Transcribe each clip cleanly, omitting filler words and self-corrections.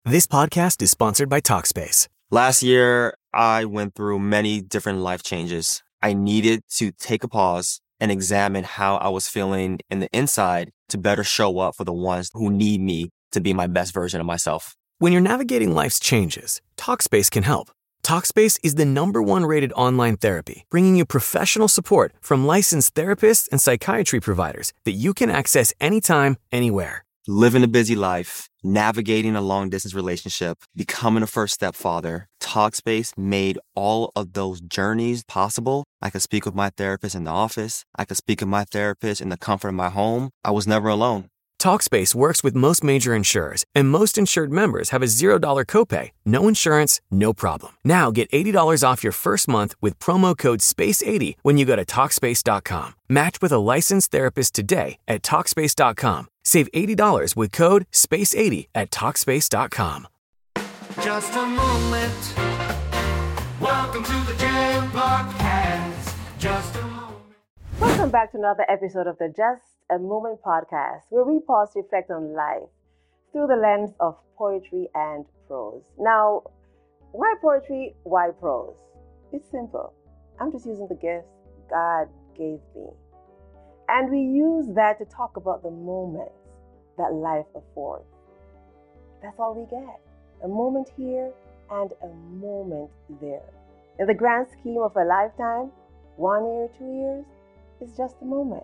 This podcast is sponsored by Talkspace. Last year, I went through many different life changes. I needed to take a pause and examine how I was feeling in the inside to better show up for the ones who need me to be my best version of myself. When you're navigating life's changes, Talkspace can help. Talkspace is the #1 rated online therapy, bringing you professional support from licensed therapists and psychiatry providers that you can access anytime, anywhere. Living a busy life, navigating a long-distance relationship, becoming a first-step father, Talkspace made all of those journeys possible. I could speak with my therapist in the office. I could speak with my therapist in the comfort of my home. I was never alone. Talkspace works with most major insurers, and most insured members have a $0 copay. No insurance, no problem. Now get $80 off your first month with promo code SPACE80 when you go to Talkspace.com. Match with a licensed therapist today at Talkspace.com. Save $80 with code SPACE80 at Talkspace.com. Just a moment. Welcome to the Jam Podcast. Just a moment. Welcome back to another episode of the Just a Moment podcast, where we pause to reflect on life through the lens of poetry and prose. Now, why poetry? Why prose? It's simple. I'm just using the gifts God gave me. And we use that to talk about the moments that life affords. That's all we get. A moment here and a moment there. In the grand scheme of a lifetime, 1 year, 2 years, it's just a moment.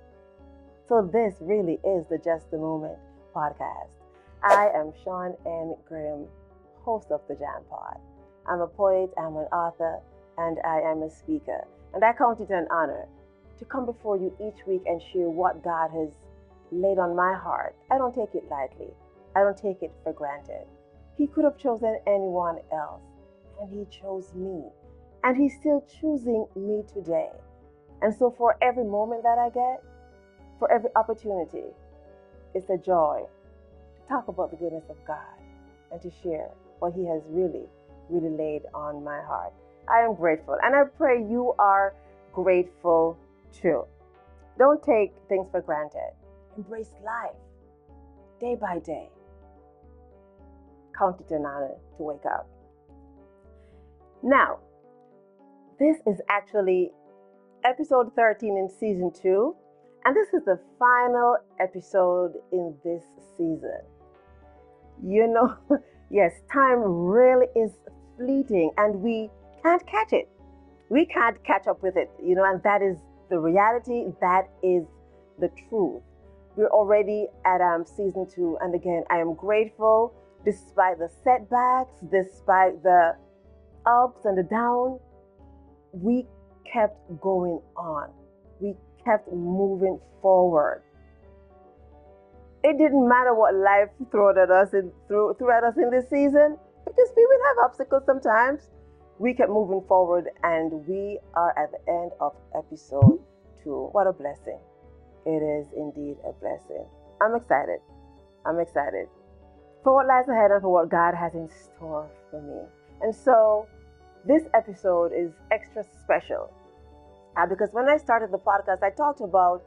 So this really is the Just a Moment podcast. I am Sean N. Graham, host of the Jam Pod. I'm a poet, I'm an author, and I am a speaker. And I count it an honor to come before you each week and share what God has laid on my heart. I don't take it lightly. I don't take it for granted. He could have chosen anyone else, and He chose me. And He's still choosing me today. And so for every moment that I get, for every opportunity, it's a joy to talk about the goodness of God and to share what He has really, really laid on my heart. I am grateful, and I pray you are grateful too. Don't take things for granted. Embrace life day by day. Count it an honor to wake up. Now, this is actually episode 13 in season 2. And this is the final episode in this season. You know, yes, time really is fleeting and we can't catch it. We can't catch up with it, and that is the reality. That is the truth. We're already at season 2. And again, I am grateful despite the setbacks, despite the ups and the downs. We kept going on. We kept moving forward. It didn't matter what life threw at us in this season, because we will have obstacles sometimes. We kept moving forward, and we are at the end of episode 2. What a blessing. It is indeed a blessing. I'm excited. For what lies ahead and for what God has in store for me. And so this episode is extra special. Because when I started the podcast, I talked about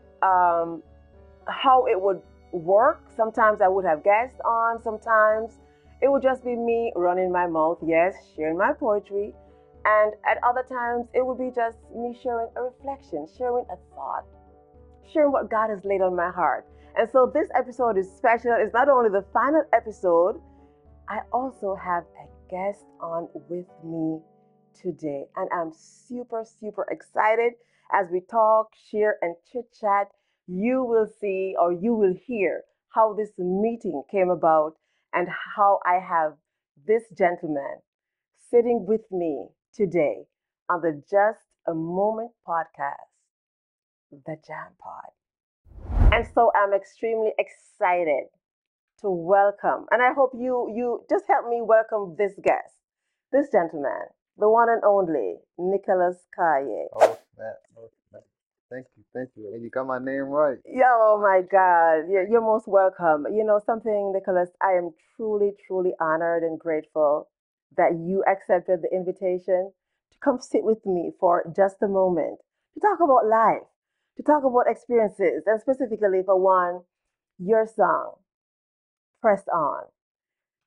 how it would work. Sometimes I would have guests on. Sometimes it would just be me running my mouth, yes, sharing my poetry. And at other times, it would be just me sharing a reflection, sharing a thought, sharing what God has laid on my heart. And so this episode is special. It's not only the final episode, I also have a guest on with me today, and I'm super, super excited. As we talk, share, and chit-chat, you will see, or you will hear, how this meeting came about and how I have this gentleman sitting with me today on the Just a Moment podcast, the Jam Pod. And so I'm extremely excited to welcome, and I hope you just help me welcome this guest, this gentleman, the one and only Nicholas Kaye. Oh, snap. Thank you. And you got my name right. Yeah, oh my God. You're most welcome. You know something, Nicholas, I am truly, truly honored and grateful that you accepted the invitation to come sit with me for just a moment, to talk about life, to talk about experiences, and specifically for one, your song, Press On.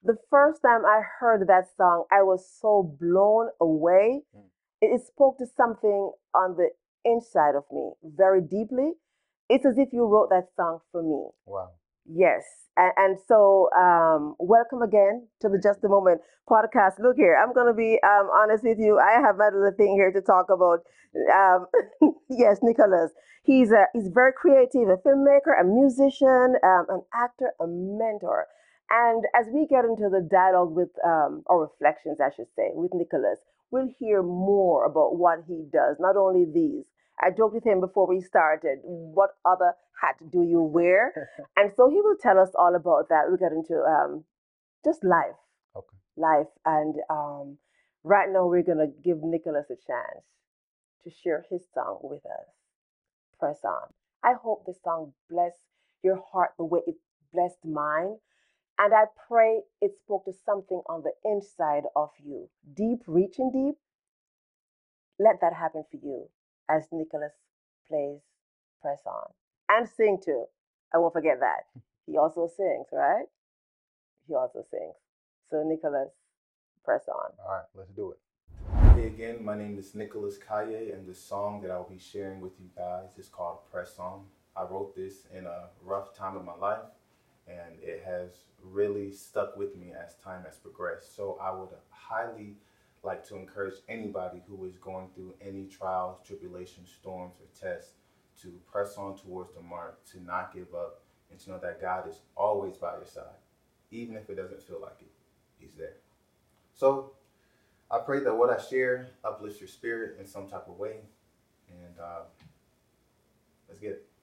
The first time I heard that song, I was so blown away. Mm. It spoke to something on the inside of me very deeply. It's as if you wrote that song for me. Wow. Yes. And so, welcome again to the Just a Moment podcast. Look here, I'm going to be honest with you. I have my little thing here to talk about. Um, yes, Nicholas. He's very creative, a filmmaker, a musician, an actor, a mentor. And as we get into the dialogue with, or reflections, I should say, with Nicholas, we'll hear more about what he does, not only these. I joked with him before we started, what other hat do you wear? And so he will tell us all about that. We'll get into just life, Okay. life. And right now, we're going to give Nicholas a chance to share his song with us. Press on. I hope this song bless your heart the way it blessed mine. And I pray it spoke to something on the inside of you. Deep, reaching deep, let that happen for you as Nicholas plays Press On. And sing too. I won't forget that. He also sings, right? He also sings. So, Nicholas, press on. All right, let's do it. Hey again, my name is Nicholas Kaye, and the song that I'll be sharing with you guys is called Press On. I wrote this in a rough time of my life, and it has really stuck with me as time has progressed. So I would highly like to encourage anybody who is going through any trials, tribulations, storms, or tests to press on towards the mark, to not give up, and to know that God is always by your side. Even if it doesn't feel like it, He's there. So I pray that what I share uplifts your spirit in some type of way. And let's get it.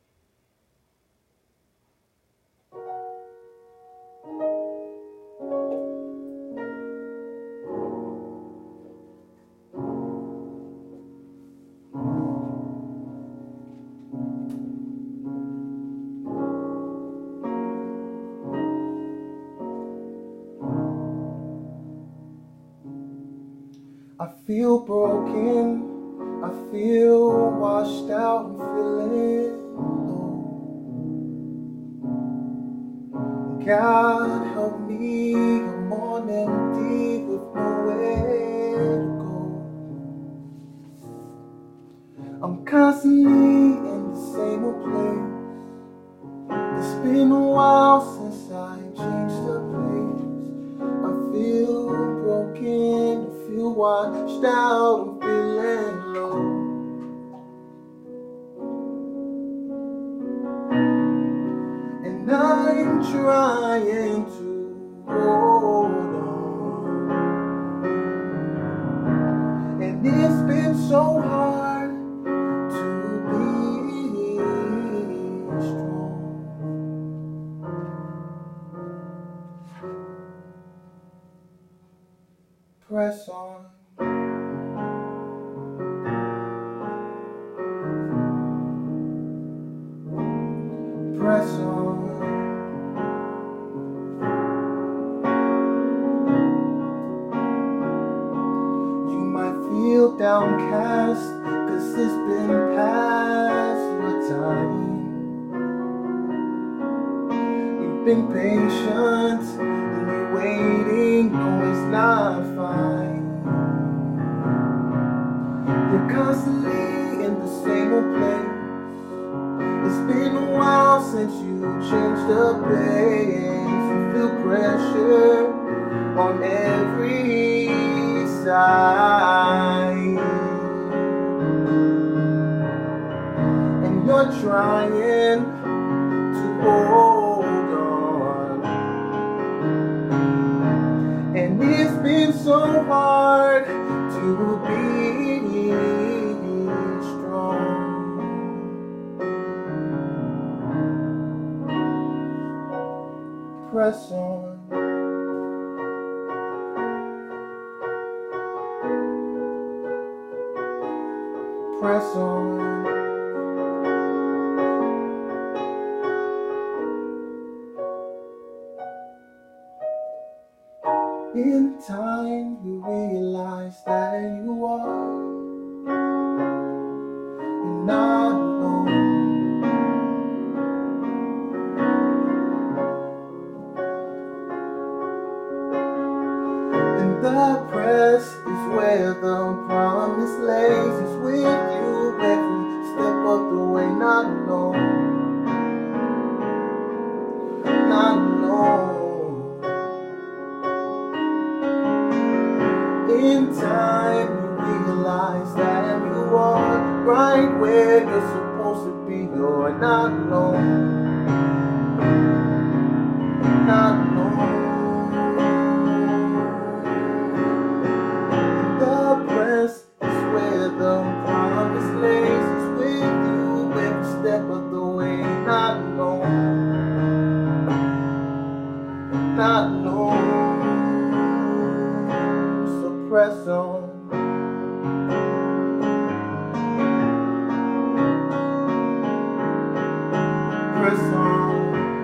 I feel broken, I feel washed out and feeling low. God help me, I'm on empty with nowhere to go. I'm constantly in the same old place. It's been a while since I changed the pace. I feel broken, I feel washed out, I'm feeling low. And I'm trying to hold on. And it's been so hard to be strong. Press on. Press on. You might feel downcast, 'cause it's been past your time. You've been patient, and you're waiting, no it's not fine. You're constantly in the same old place. It's been a while since you changed the pace. You feel pressure on every side, and you're trying to hold on. And it's been so hard to be strong. Press on. Press on. In time you realize that you are not alone. The press is where the promise lays. It's with you every step of the way. Not alone, not alone. In time you realize that you are right where you're supposed to be. You're not alone, not alone. The press is where the promise lays. It's with you every step of the way. Not alone, not alone. So press on. Press on.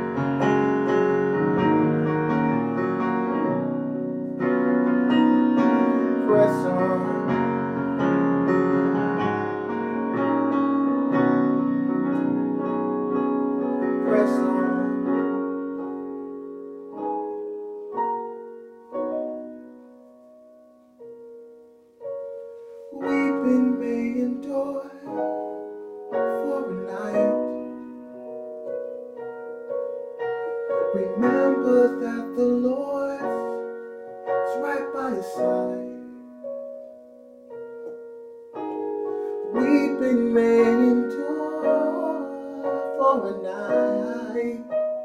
Press on. Press on. Weeping may endure for a night. Remember that the Lord is right by your side. Weeping may endure for a night.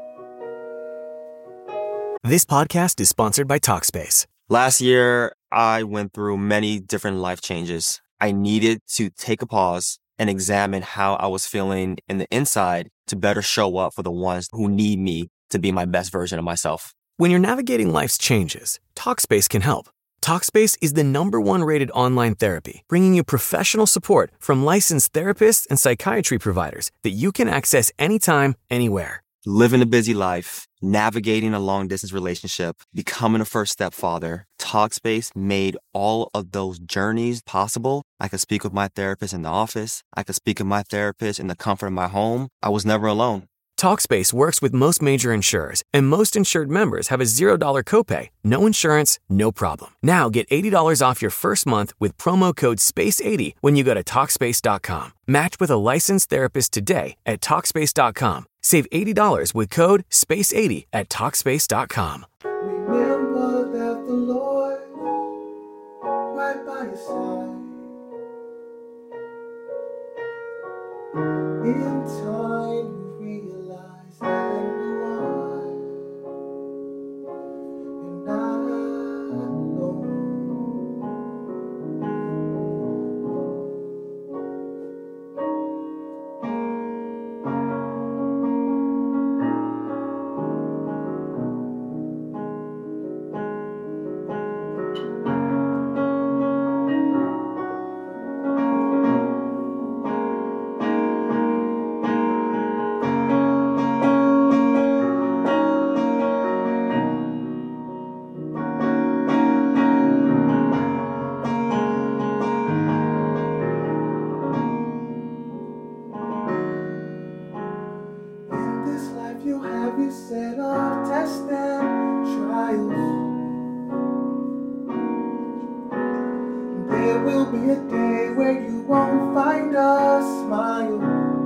This podcast is sponsored by Talkspace. Last year, I went through many different life changes. I needed to take a pause and examine how I was feeling in the inside to better show up for the ones who need me to be my best version of myself. When you're navigating life's changes, Talkspace can help. Talkspace is the #1 rated online therapy, bringing you professional support from licensed therapists and psychiatry providers that you can access anytime, anywhere. Living a busy life, navigating a long-distance relationship, becoming a first-step father, Talkspace made all of those journeys possible. I could speak with my therapist in the office. I could speak with my therapist in the comfort of my home. I was never alone. Talkspace works with most major insurers, and most insured members have a $0 copay. No insurance, no problem. Now get $80 off your first month with promo code SPACE80 when you go to Talkspace.com. Match with a licensed therapist today at Talkspace.com. Save $80 with code SPACE80 at Talkspace.com. Remember that the Lord right by your side. In time you realize that you are. You're not alone. In this life you have your set of tests and trials. There will be a day where you won't find a smile.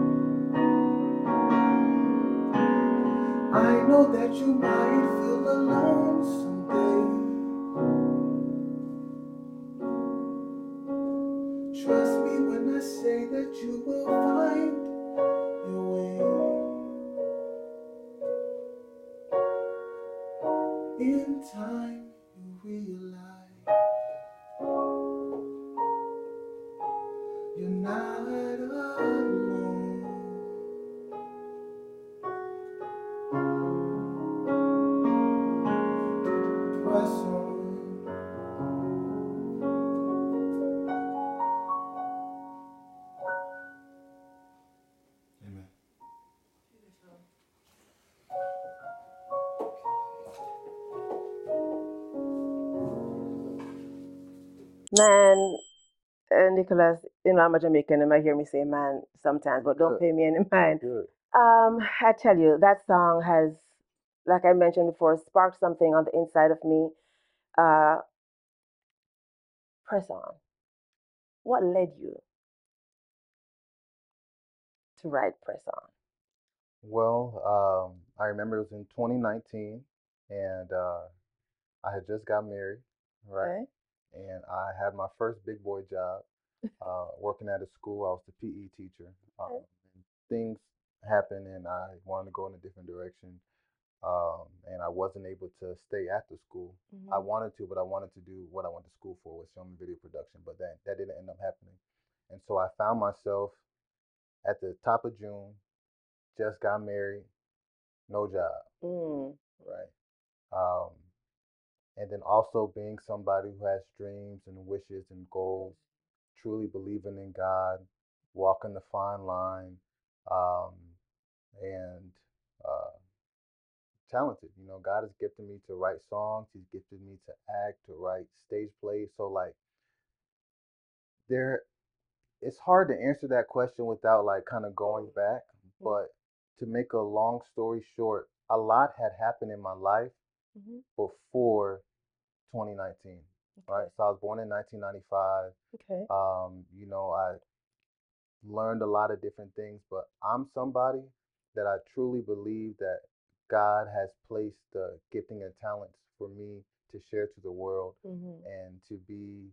I know that you might feel alone someday. Trust me when I say that you will find your way. In time you realize you're not alone. Press on. Amen. Man, Nicholas, I'm a Jamaican, and might hear me say man sometimes, but don't pay me any mind. Good. I tell you, that song has, like I mentioned before, sparked something on the inside of me. Uh, Press On? What led you to write Press On? Well, I remember it was in 2019, and I had just got married, right? Okay. And I had my first big boy job, working at a school. I was the PE teacher. Okay. And things happened, and I wanted to go in a different direction. And I wasn't able to stay at the school. I Mm-hmm. wanted to, but I wanted to do what I went to school for, was film and video production. But that didn't end up happening. And so I found myself at the top of June, just got married, no job, Mm. right? Um, and then also being somebody who has dreams and wishes and goals, truly believing in God, walking the fine line, um, and uh, talented. You know, God has gifted me to write songs. He's gifted me to act, to write stage plays. So like there, it's hard to answer that question without like kind of going back. But to make a long story short, a lot had happened in my life Mm-hmm. before 2019. Right, Okay. so I was born in 1995. Okay. You know, I learned a lot of different things, but I'm somebody that I truly believe that God has placed the gifting and talents for me to share to the world Mm-hmm. and to be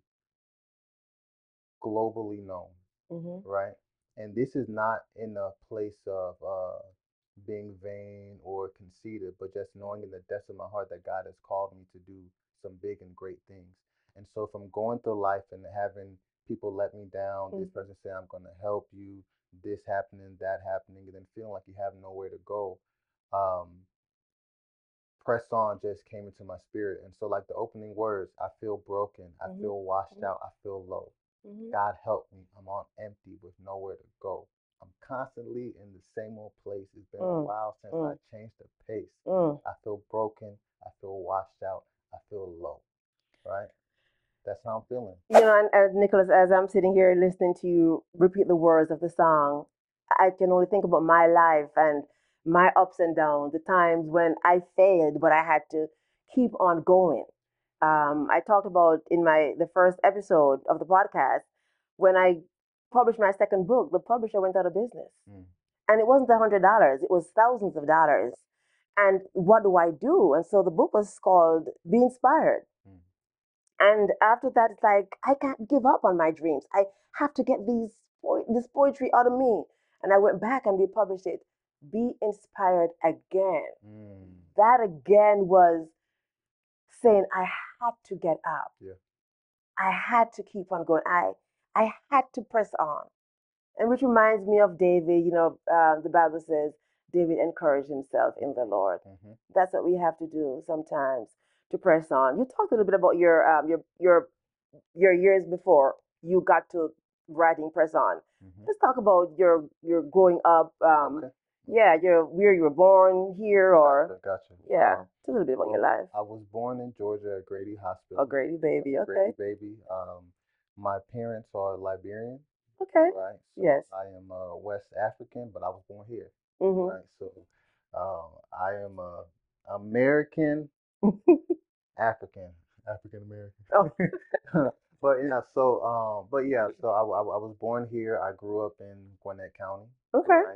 globally known, Mm-hmm. right? And this is not in a place of being vain or conceited, but just knowing in the depths of my heart that God has called me to do some big and great things. And so, if I'm going through life and having people let me down, this Mm-hmm. person say, I'm going to help you, this happening, that happening, and then feeling like you have nowhere to go, um, press on just came into my spirit. And so, like the opening words, I feel broken, I Mm-hmm. feel washed out, I feel low. Mm-hmm. God help me. I'm on empty with nowhere to go. I'm constantly in the same old place. It's been a Mm. while since I Mm. changed the pace. Mm. I feel broken. I feel washed out. I feel low. Right? That's how I'm feeling. You know, and Nicholas, as I'm sitting here listening to you repeat the words of the song, I can only think about my life and my ups and downs, the times when I failed, but I had to keep on going. I talked about in my the first episode of the podcast when I published my second book, the publisher went out of business, Mm, and it wasn't $100; it was thousands of dollars. And what do I do? And so the book was called Be Inspired. mm, And after that, it's like I can't give up on my dreams. I have to get this poetry out of me. And I went back and republished it. Be inspired again. mm. That again was saying I had to get up. Yeah. I had to keep on going. I had to press on. And which reminds me of David. You know, the Bible says David encouraged himself in the Lord. Hmm. That's what we have to do sometimes to press on. You talked a little bit about your years before you got to writing Press On. Hmm. Let's talk about your growing up. Okay. Yeah, your where you were born here or Gotcha. yeah. Tell a little bit about your Well, life. I was born in Georgia at Grady A Hospital. Grady baby. Grady Okay. baby. My parents are Liberian, Okay. right? So Yes. I am West African, but I was born here, Mhm. right? So I am a American African, African Oh. American. But yeah, but yeah, so I was born here. I grew up in Gwinnett County, Okay. right?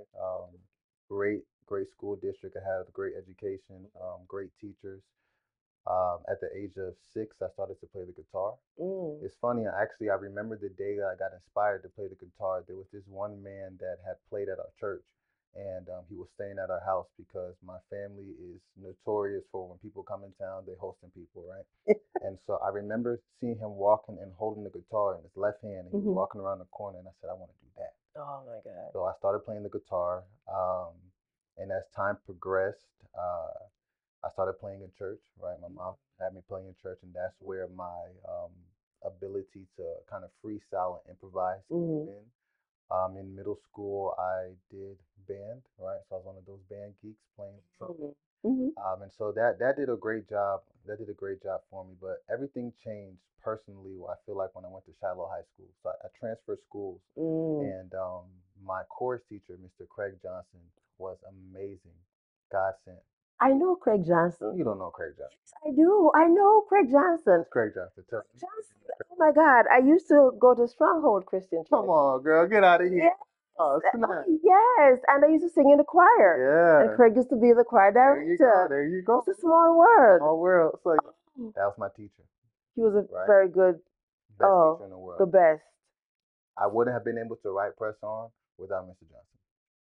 Great school district. I had a great education, great teachers. At the age of 6, I started to play the guitar. Mm. It's funny, I remember the day that I got inspired to play the guitar. There was this one man that had played at our church, and he was staying at our house because my family is notorious for when people come in town, they hosting people, right? And so I remember seeing him walking and holding the guitar in his left hand, and he was Mhm. walking around the corner, and I said, I want to do that. Oh my God. So I started playing the guitar, and as time progressed, I started playing in church, right? My mom had me playing in church, and that's where my ability to kind of freestyle and improvise came Mhm. in. In middle school, I did band, right? So I was one of those band geeks playing trumpet. Mhm. Mhm. And so that did a great job. That did a great job for me. But everything changed personally. I feel like when I went to Shiloh High School, so I transferred schools, Mm. and my chorus teacher, Mr. Craig Johnson, was amazing. God sent. I know Craig Johnson. You don't know Craig Johnson. Yes, I do. I know Craig Johnson. Who's Craig Johnson? Tell Craig me. Johnson. my God, I used to go to Stronghold Christian Church. Come on, girl, get out of here. Yes. Oh, snap. Yes, and I used to sing in the choir. And Yeah. Craig used to be the choir There you go. director. There you go. It's a small world. Small world. So that was my teacher. He was a Right. very good, Best teacher in the world. the best. I wouldn't have been able to write Press On without Mr. Johnson.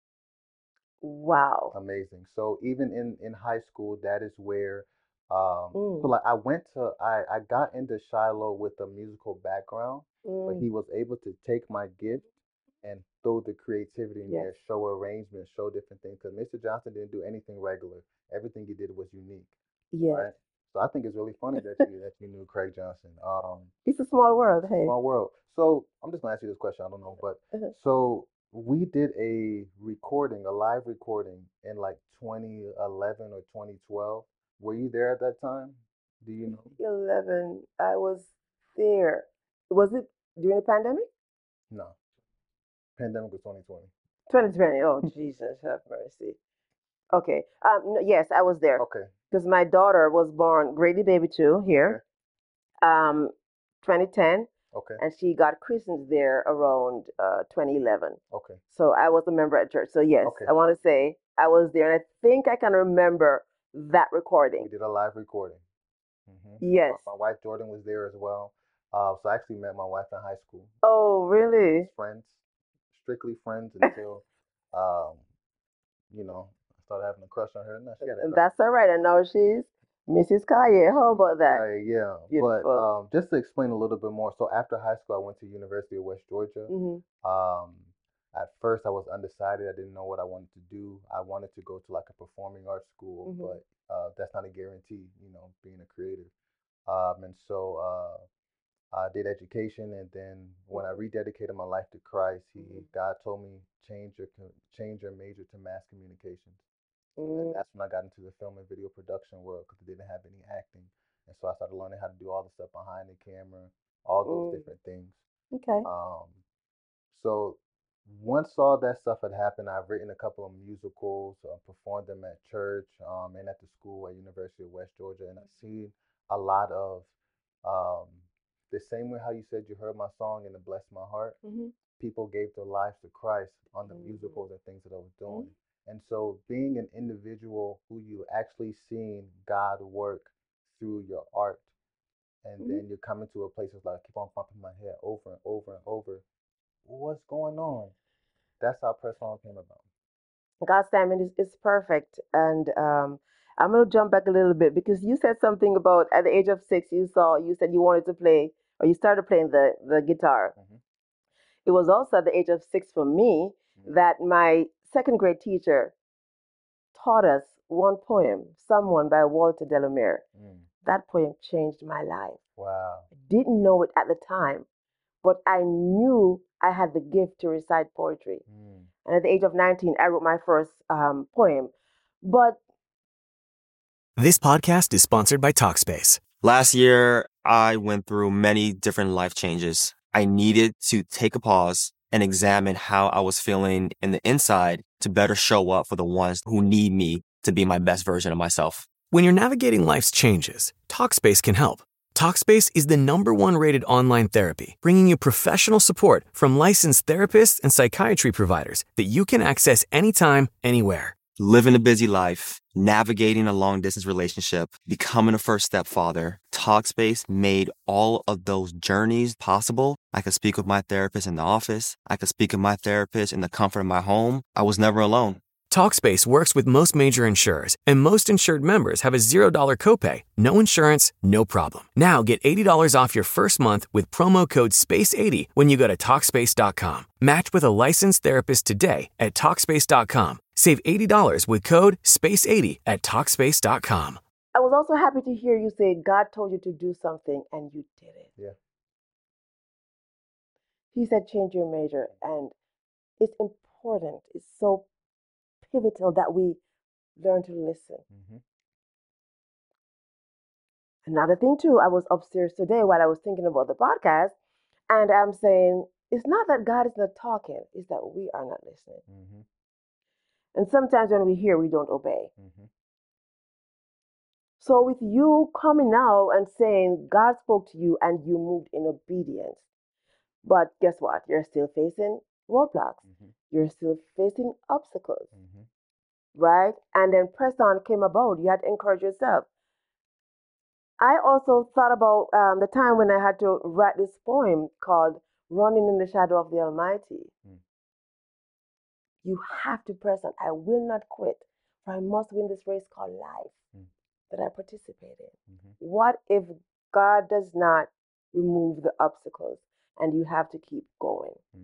Wow. Amazing. So even in high school, that is where so Mm. like I got into Shiloh with a musical background, but he was able to take my gift and throw the creativity in there, Yes. show arrangements, show different things. Because Mr. Johnson didn't do anything regular. Everything he did was unique, Yes. right? So I think it's really funny that you knew Craig Johnson. It's a small world. Hey. Small world. So I'm just gonna ask you this question. I don't know, but Uh-huh. so we did a recording, a live recording in like 2011 or 2012. Were you there at that time? Do you know? 11. I was there. Was it during the pandemic? No. Pandemic was 2020. 2020. Oh, Jesus, have mercy. Okay. No, yes, I was there Okay. because my daughter was born Grady Baby 2 here, 2010, Okay. and she got christened there around 2011. Okay. So I was a member at church. So yes, Okay. I want to say I was there, and I think I can remember that We recording. did a live recording. Yes. My wife Jordan was there as well. So I actually met my wife in high school. Oh, really? Friends, strictly friends until, um, I started having a crush on her. No, she had a crush. That's all right. And now she's Mrs. Kaye. How about that? Yeah, Beautiful. but just to explain a little bit more. So after high school, I went to University of West Georgia. Hmm. At first, I was undecided. I didn't know what I wanted to do. I wanted to go to like a performing arts school, Mhm. but that's not a guarantee, being a creative. And so I did education, and then when I rededicated my life to Christ, God told me change your major to mass communications. And that's when I got into the film and video production world because I didn't have any acting, and so I started learning how to do all the stuff behind the camera, all those different things. Okay. So once all that stuff had happened, I've written a couple of musicals, performed them at church, and at the school at University of West Georgia, and I've seen a lot of um, the same way how you said you heard my song and it blessed my heart. Hmm. People gave their lives to Christ on the musicals and things that I was doing. And so being an individual who you actually seen God work through your art, and then you're coming to a place of like, keep on bumping my head over and over and over. What's going on? That's how Press On came about. God's timing is perfect. And I'm going to jump back a little bit because you said something about at the age of 6, you said you wanted to play, or you started playing the guitar. It was also at the age of 6 for me that my second grade teacher taught us one poem, Someone by Walter Delamere. That poem changed my life. Wow. I didn't know it at the time, but I knew I had the gift to recite poetry. And at the age of 19, I wrote my first poem. But This podcast is sponsored by Talkspace. Last year, I went through many different life changes. I needed to take a pause and examine how I was feeling in the inside to better show up for the ones who need me to be my best version of myself. When you're navigating life's changes, Talkspace can help. Talkspace is the #1 rated online therapy, bringing you professional support from licensed therapists and psychiatry providers that you can access anytime, anywhere. Living a busy life, navigating a long distance relationship, becoming a first step father, Talkspace made all of those journeys possible. I could speak with my therapist in the office. I could speak with my therapist in the comfort of my home. I was never alone. Talkspace works with most major insurers, and most insured members have a $0 copay. No insurance, no problem. Now get $80 off your first month with promo code SPACE80 when you go to Talkspace.com. Match with a licensed therapist today at Talkspace.com. Save $80 with code SPACE80 at Talkspace.com. I was also happy to hear you say God told you to do something and you did it. Yeah. He said change your major, and it's important. It's so pivotal that we learn to listen. Another thing too, I was upstairs today while I was thinking about the podcast, and I'm saying it's not that God is not talking, it's that we are not listening. And sometimes when we hear, we don't obey. So with you coming out and saying God spoke to you and you moved in obedience, but guess what? You're still facing roadblocks. Mm-hmm. You're still facing obstacles, Mm-hmm. right? And then press on came about. You had to encourage yourself. I also thought about the time when I had to write this poem called Running in the Shadow of the Almighty. Mm. You have to press on. I will not quit, for I must win this race called life Mm. that I participate in. Mm-hmm. What if God does not remove the obstacles and you have to keep going? Mm.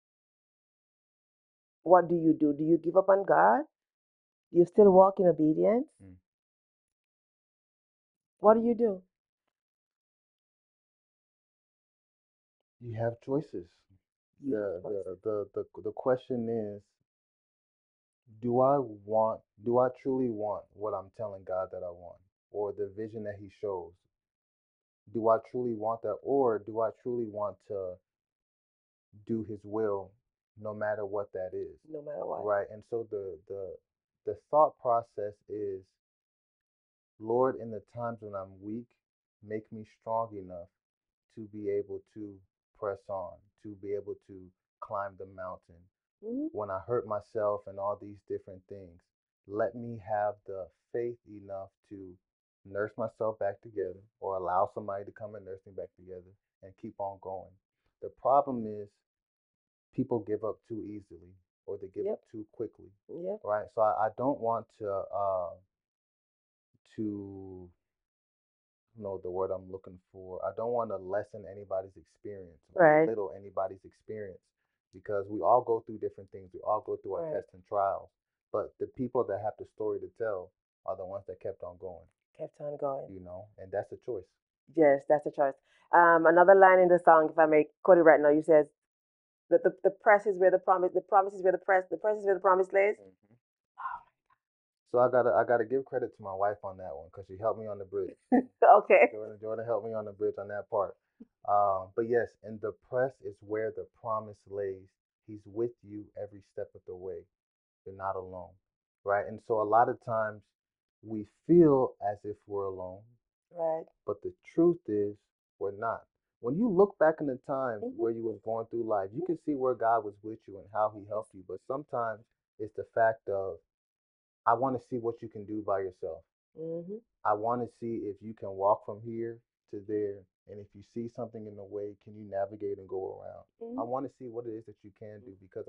What do? Do you give up on God? Do you still walk in obedience? Mm. What do? You have choices. You have choices. The question is, do I truly want what I'm telling God that I want, or the vision that He shows? Do I truly want that, or do I truly want to do His will, no matter what that is? No matter what. Right. And so the thought process is, Lord, in the times when I'm weak, make me strong enough to be able to press on, to be able to climb the mountain. Mm-hmm. When I hurt myself and all these different things, let me have the faith enough to nurse myself back together, or allow somebody to come and nurse me back together and keep on going. The problem is people give up too easily, or they give up Yep. too quickly, Yep. right? So I don't want to know the word I'm looking for. I don't want to lessen anybody's experience or Right. belittle anybody's experience, because we all go through different things. We all go through our Right. tests and trials. But the people that have the story to tell are the ones that kept on going, Kept on going. and that's a choice. Yes, that's a choice. Another line in the song, if I may quote it right now, you says that the press is where the promise is where the press is where the promise lays. Mhm. So I gotta give credit to my wife on that one, because she helped me on the bridge. Okay. Jordan helped me on the bridge on that part. But yes, and the press is where the promise lays. He's with you every step of the way. You're not alone, right? And so a lot of times we feel as if we're alone, Right. but the truth is we're not. When you look back in the times Mm-hmm. where you was going through life, you can see where God was with you and how He helped you. But sometimes it's the fact of, I want to see what you can do by yourself. Mm-hmm. I want to see if you can walk from here to there, and if you see something in the way, can you navigate and go around? I Mm-hmm. want to see what it is that you can do, because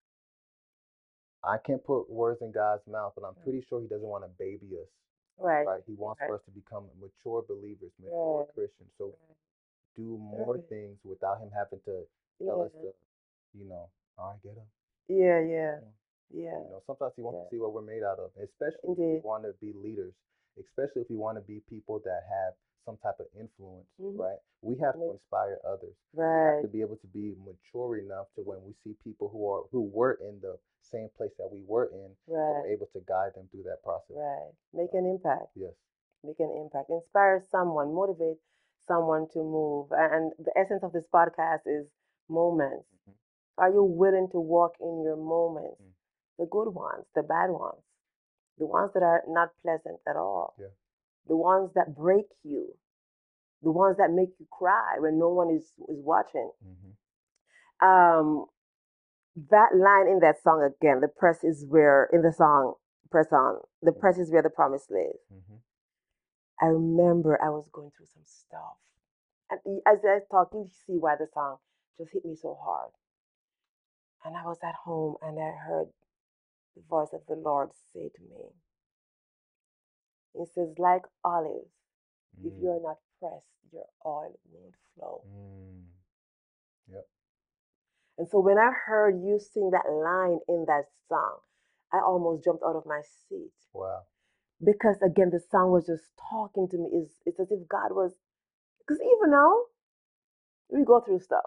I can't put words in God's mouth, but I'm pretty sure He doesn't want to baby us, Right. right? He wants Right. for us to become mature believers, mature Right. Christians. So do more Right. things without Him having to tell us Yeah. to, you know, all right, get up. Yeah. Yeah. Come on. Yeah. Sometimes He wants to Yeah. see what we're made out of, especially if we Indeed. want to be leaders, especially if we want to be people that have some type of influence, Mm-hmm. right? We have to inspire others. We have Right. to be able to be mature enough to, when we see people who were in the same place that we were in, that Right. we're able to guide them through that process. Right. Make an impact. Yes. Make an impact. Inspire someone. Motivate someone to move. And the essence of this podcast is moments. Mm-hmm. Are you willing to walk in your moments? Mm. The good ones, the bad ones, the ones that are not pleasant at all, Yeah. the ones that break you, the ones that make you cry when no one is watching. Mm-hmm. Um, that line in that song again, the press is where, in the song, press on, the press is where the promise lays. Mm-hmm. I remember I was going through some stuff. And as I talk, you see why the song just hit me so hard. And I was at home and I heard the voice of the Lord say to me, He says, like olives, if Mm. you're not pressed, your oil won't flow. Mm. Yep. And so when I heard you sing that line in that song, I almost jumped out of my seat. Wow. Because again, the song was just talking to me. It's as if God was, because even now, we go through stuff.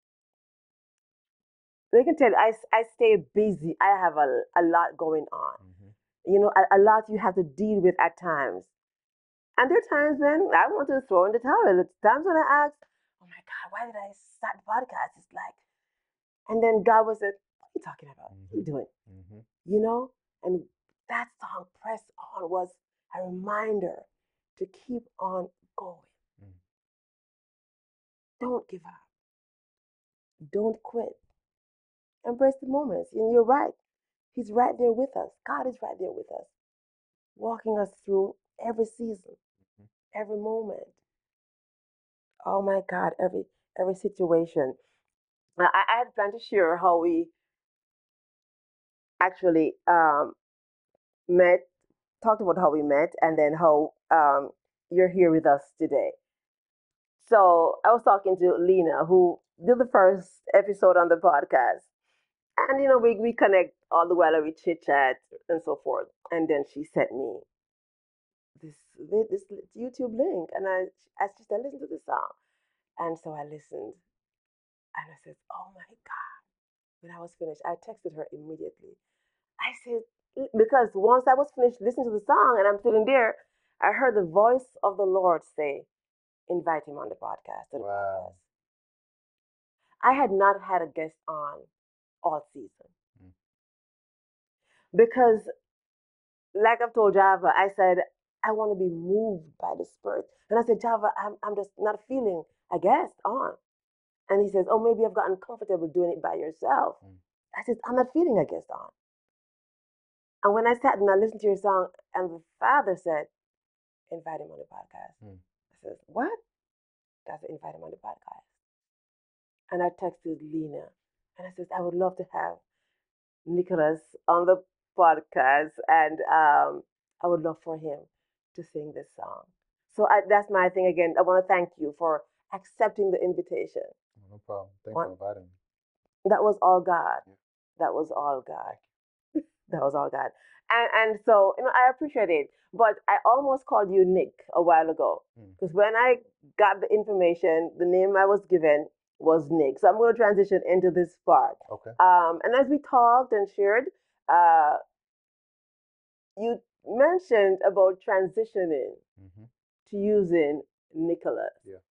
They can tell you, I stay busy. I have a lot going on. Mm-hmm. A lot you have to deal with at times. And there are times when I want to throw in the towel. There's times when I ask, oh my God, why did I start the podcast? It's like, and then God was like, what are you talking about? What are you Mm-hmm. doing? Mm-hmm. And that song, Press On, was a reminder to keep on going. Mm. Don't give up. Don't quit. Embrace the moments. And you're right. He's right there with us. God is right there with us, walking us through every season, Mhm. every moment. Oh my God, every situation. I had planned to share how we actually met, talked about how we met, and then how you're here with us today. So I was talking to Lena, who did the first episode on the podcast. And we connect all the while, we chit chat and so forth. And then she sent me this YouTube link, and she said, listen to the song. And so I listened, and I said, oh my God. When I was finished, I texted her immediately. I said, because once I was finished listening to the song and I'm sitting there, I heard the voice of the Lord say, invite him on the podcast, to the Wow. podcast. I had not had a guest on all season Mm. because, like I've told Java, I said, I want to be moved by the Spirit. And I said, Java, I'm just not feeling a guest on. And he says, oh, maybe I've gotten comfortable doing it by yourself. Mm. I said, I'm not feeling a guest on. And when I sat and I listened to your song, and the Father said, invite him on the podcast. Mm. I said, what? I said, invite him on the podcast. And I texted Lena, and I said, I would love to have Nicholas on the podcast, and I would love for him to sing this song. So that's my thing again. I want to thank you for accepting the invitation. No problem. Thanks for inviting me. That was all God. That was all God. That was all God. And so I appreciate it. But I almost called you Nick a while ago because when I got the information, the name I was given was Nick. So I'm going to transition into this part. Okay. And as we talked and shared, uh, you mentioned about transitioning Mm-hmm. to using Nicholas. Yeah.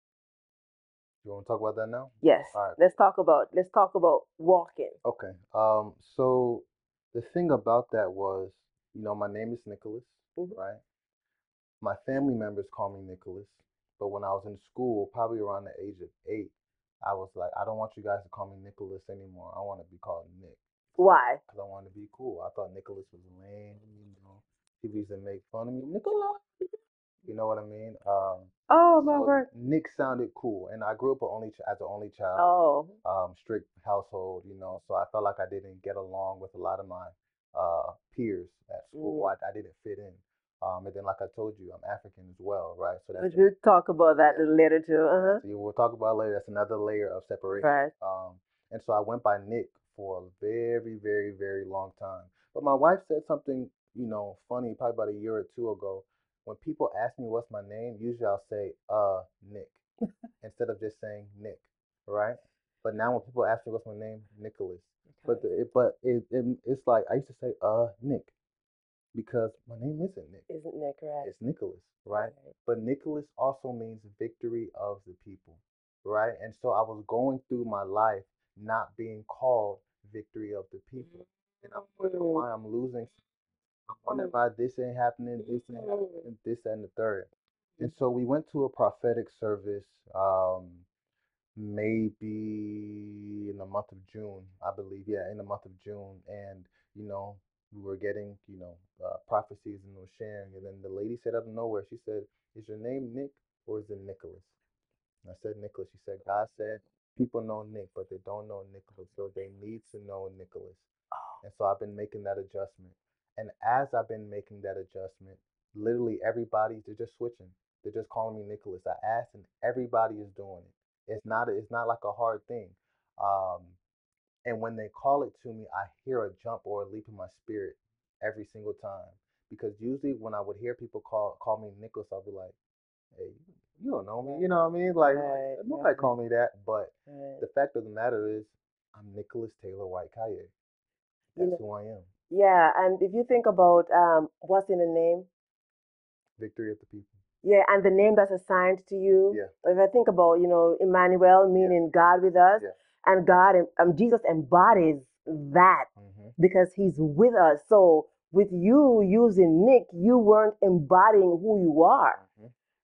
You want to talk about that now? Yes. All right. Let's talk about walking. Okay. So the thing about that was, my name is Nicholas, Mhm. right? My family members call me Nicholas, but when I was in school, probably around the age of 8, I was like, I don't want you guys to call me Nicholas anymore. I want to be called Nick. Why? Because I wanted to be cool. I thought Nicholas was lame. People used to make fun of me. Nicholas. You know what I mean? Oh my So word. Nick sounded cool, and I grew up as an only child. Strict household, so I felt like I didn't get along with a lot of my peers at school. I didn't fit in. And then, like I told you, I'm African as well, right? So that's We'll talk about that a little later too. so we'll talk about it later. That's another layer of separation. Right. And so I went by Nick for a very, very, very long time. But my wife said something, funny, probably about a year or two ago. When people ask me what's my name, usually I'll say, Nick, instead of just saying Nick, right? But now when people ask me what's my name, Nicholas. It's like I used to say, Nick, because my name isn't Nick. Isn't Nick right? It's Nicholas, right? But Nicholas also means victory of the people, right? And so I was going through my life not being called victory of the people. And I'm wondering why I'm losing. I'm wondering why this ain't happening, this ain't happening, this and the third. And so we went to a prophetic service, maybe in the month of June, I believe. Yeah, in the month of June. And, we were getting, prophecies and we were sharing. And then the lady said out of nowhere, she said, is your name Nick or is it Nicholas? And I said Nicholas. She said, God said, people know Nick, but they don't know Nicholas. So they need to know Nicholas. And so I've been making that adjustment. And as I've been making that adjustment, literally everybody, they're just switching. They're just calling me Nicholas. I asked and everybody is doing it. It's not like a hard thing. Um, and when they call it to me, I hear a jump or a leap in my spirit every single time. Because usually when I would hear people call me Nicholas, I'll be like, hey, you don't know me. You know what I mean? Like, nobody call me that. But the fact of the matter is, I'm Nicholas Taylor White Kaye. That's who I am. Yeah, and if you think about what's in the name, Victory of the people. yeah, and the name that's assigned to you. Yeah. If I think about, Emmanuel, meaning God with us, and God, Jesus embodies that because He's with us. So with you using Nick, you weren't embodying who you are.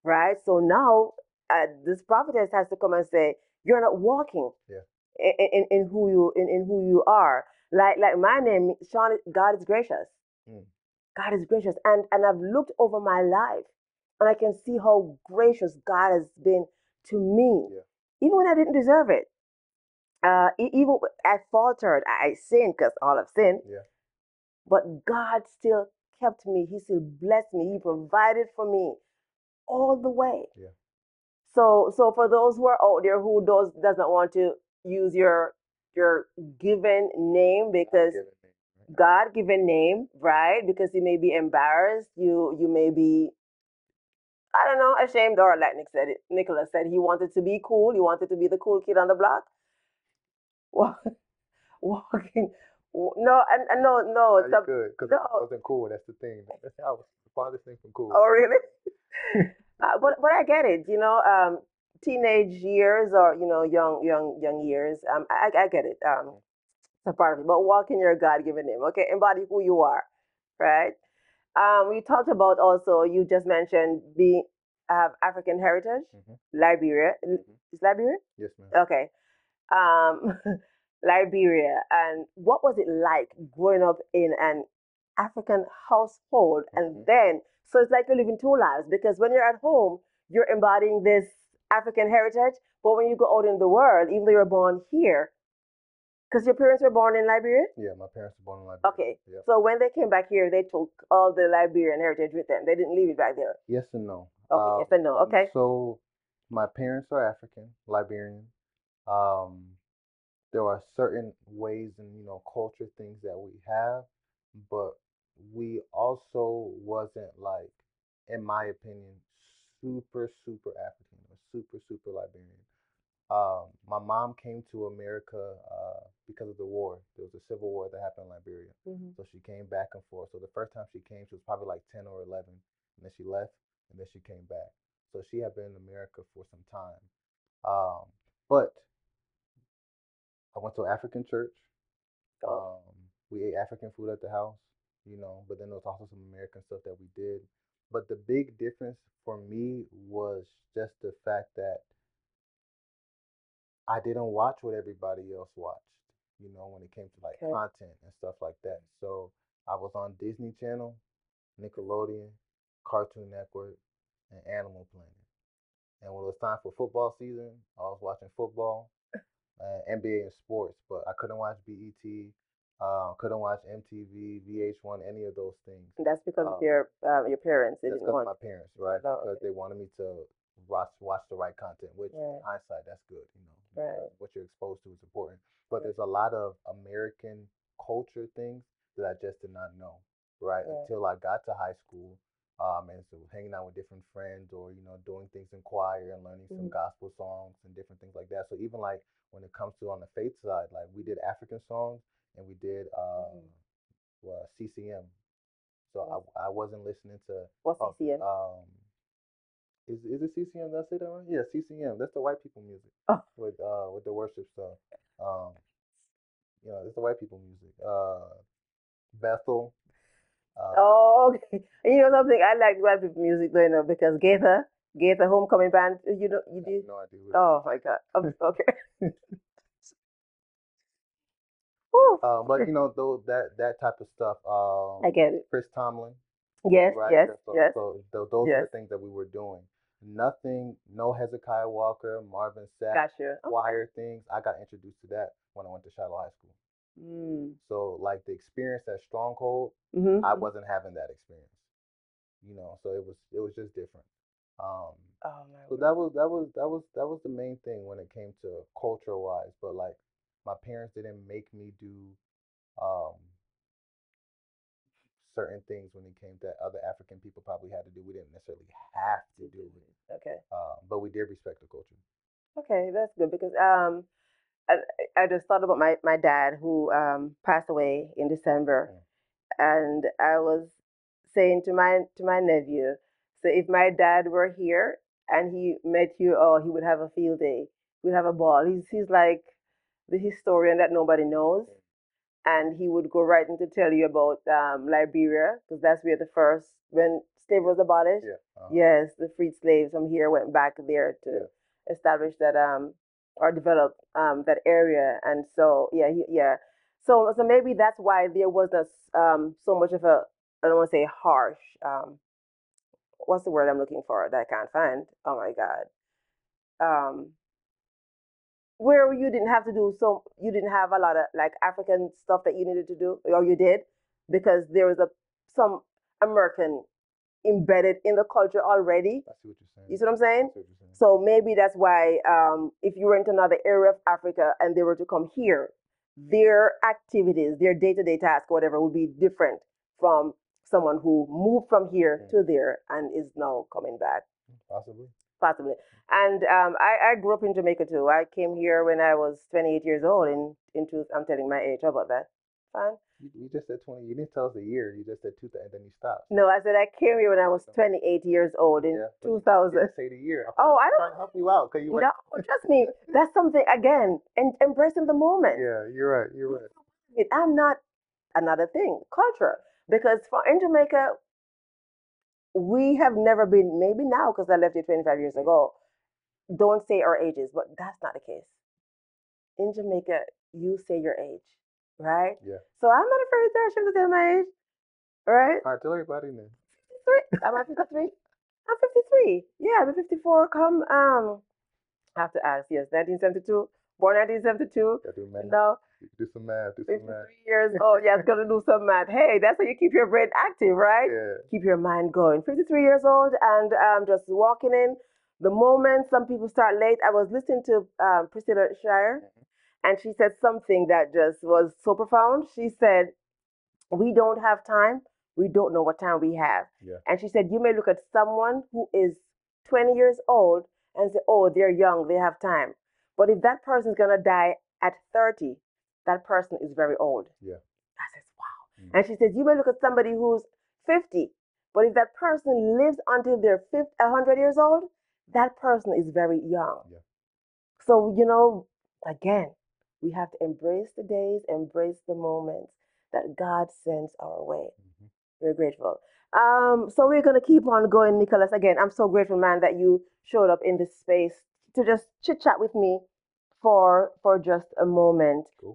right? So now this prophetess has to come and say, you're not walking Yeah. in who in who you are. Like my name, Sean. God is gracious. Mm. God is gracious, and I've looked over my life, and I can see how gracious God has been to me, Yeah. even when I didn't deserve it. Even I faltered, I sinned because all have sinned, Yeah. but God still kept me. He still blessed me. He provided for me all the way. Yeah. So for those who are out there who does not want to use your given name because Give it me, right? God given name, right? Because you may be embarrassed, you may be, I don't know, ashamed, or like Nicholas said, he wanted to be cool, he wanted to be the cool kid on the block. Walking, no, and no, Yeah, you could, because I no. wasn't cool. That's the thing. I was the farthest thing from cool. Oh, really? But I get it. Teenage years or young years. I get it. It's a part of it. But walk in your God given name. Okay, embody who you are, right? We talked about also. You just mentioned being have African heritage, Hmm. Liberia. Hmm. Is Liberia? Yes, ma'am. Okay. Um, Liberia. And what was it like growing up in an African household? And Hmm. then, so it's like you're living two lives because when you're at home, you're embodying this African heritage. But when you go out in the world, even though you're born here, because your parents were born in Liberia? Yeah, my parents were born in Liberia. Okay. Yep. So when they came back here, they took all the Liberian heritage with them. They didn't leave it back there. Yes and no. Okay. Yes and no. Okay. So my parents are African, Liberian. Um, there are certain ways and culture things that we have, but we also wasn't like, in my opinion, super African or super Liberian. My mom came to America because of the war. There was a civil war that happened in Liberia, Hmm. so she came back and forth. So the first time she came, she was probably like 10 or 11, and then she left, and then she came back. So she had been in America for some time. Um, but I went to African church. Oh, Um, we ate African food at the house, but then there was also some American stuff that we did. But the big difference for me was just the fact that I didn't watch what everybody else watched, when it came to like okay. content and stuff like that. So I was on Disney Channel, Nickelodeon, Cartoon Network, and Animal Planet. And when it was time for football season, I was watching football, NBA and sports, but I couldn't watch BET, couldn't watch MTV, VH1, any of those things. And that's because of Um, your parents. They that's didn't because of want. my parents, right? No. Because they wanted me to watch the right content, which in Right. hindsight, that's good. Right. What you're exposed to is important. But Right. there's a lot of American culture things that I just did not know, right? Right. Until I got to high school, and so hanging out with different friends, or doing things in choir and learning some Mhm. gospel songs and different things like that. So even like when it comes to on the faith side, like we did African songs and we did Mhm. CCM. So Yes. I wasn't listening to What's oh, CCM? is it CCM? Did I say that right? Yeah, CCM. That's the white people music Oh. with the worship stuff. Um, it's the white people music. Bethel. Uh, Oh, okay. And you know something? I like white people music, though, because Gaither Homecoming Band. You I have did. no idea who Oh my God. Okay. Whew. but though that type of stuff. I get it. Chris Tomlin, Yes. right? Yes. Yes. Those are Yes. the things that we were doing. Nothing, no Hezekiah Walker, Marvin Sapp, Got you. Okay. choir things. I got introduced to that when I went to Shiloh High School. Mm. So like the experience at Stronghold, I Mhm. wasn't having that experience. So it was just different. Um, Oh my so word. that was the main thing when it came to culture wise. But like my parents didn't make me do um, certain things when it came that other African people probably had to do. We didn't necessarily have to do it, Okay. but we did respect the culture. Okay, that's good because I, I just thought about my dad who passed away in December, Mm. and I was saying to my nephew, so if my dad were here and he met you, oh, he would have a field day. He would have a ball. He's like the historian that nobody knows, and he would go right into tell you about Liberia because that's where the first when slavery was abolished. Yeah. Yes, the freed slaves from here went back there to establish that or develop that area, and so yeah. So maybe that's why there wasn't so much of a, I don't want to say harsh, what's the word I'm looking for that I can't find? Oh my God. Um, where you didn't have to do so, you didn't have a lot of like African stuff that you needed to do, or you did, because there was some American embedded in the culture already. I see what you're saying. You see what I'm saying? I see what you're saying. So maybe that's why if you went to another area of Africa and they were to come here, their activities, their day-to-day tasks, whatever, would be different from someone who moved from here to there and is now coming back. Possibly. Possibly. And I grew up in Jamaica too. I came here when I was 28 years old. I'm telling my age. How about that? Fine. You just said 20. You didn't tell us the year. You just said 2000, and then you stopped. No, I said I came here when I was 28 years old in 2000. You didn't say the year. Oh, I I'm don't. trying to help you out. Cause you were... No, trust me. That's something again. And embracing the moment. Yeah, you're right. You're right. I'm not another thing. Culture, because in Jamaica, we have never been. Maybe now because I left here 25 years ago. Don't say our ages, but that's not the case. In Jamaica, you say your age, right? Yeah. So I'm not afraid to tell my age, right? All right, tell everybody then. 53. Am I 53? I'm 53. Yeah, I'm 54. Come, I have to ask. Yes, 1972. Born 1972. Yeah, do math. No. Do some math. 53 years old. Yeah, it's gonna do some math. Hey, that's how you keep your brain active, right? Yeah. Keep your mind going. 53 years old and just walking in. The moment some people start late, I was listening to Priscilla Shire, and she said something that just was so profound. She said, "We don't have time. We don't know what time we have." Yeah. And she said, "You may look at someone who is 20 years old and say, oh, they're young, they have time. But if that person's gonna die at 30, that person is very old." Yeah. I said, wow. And she says, you may look at somebody who's 50, but if that person lives until they're 100 years old, that person is very young. Yeah. So, again, we have to embrace the days, embrace the moments that God sends our way. Mm-hmm. We're grateful. So we're going to keep on going, Nicholas. Again, I'm so grateful, man, that you showed up in this space to just chit chat with me for just a moment. Cool.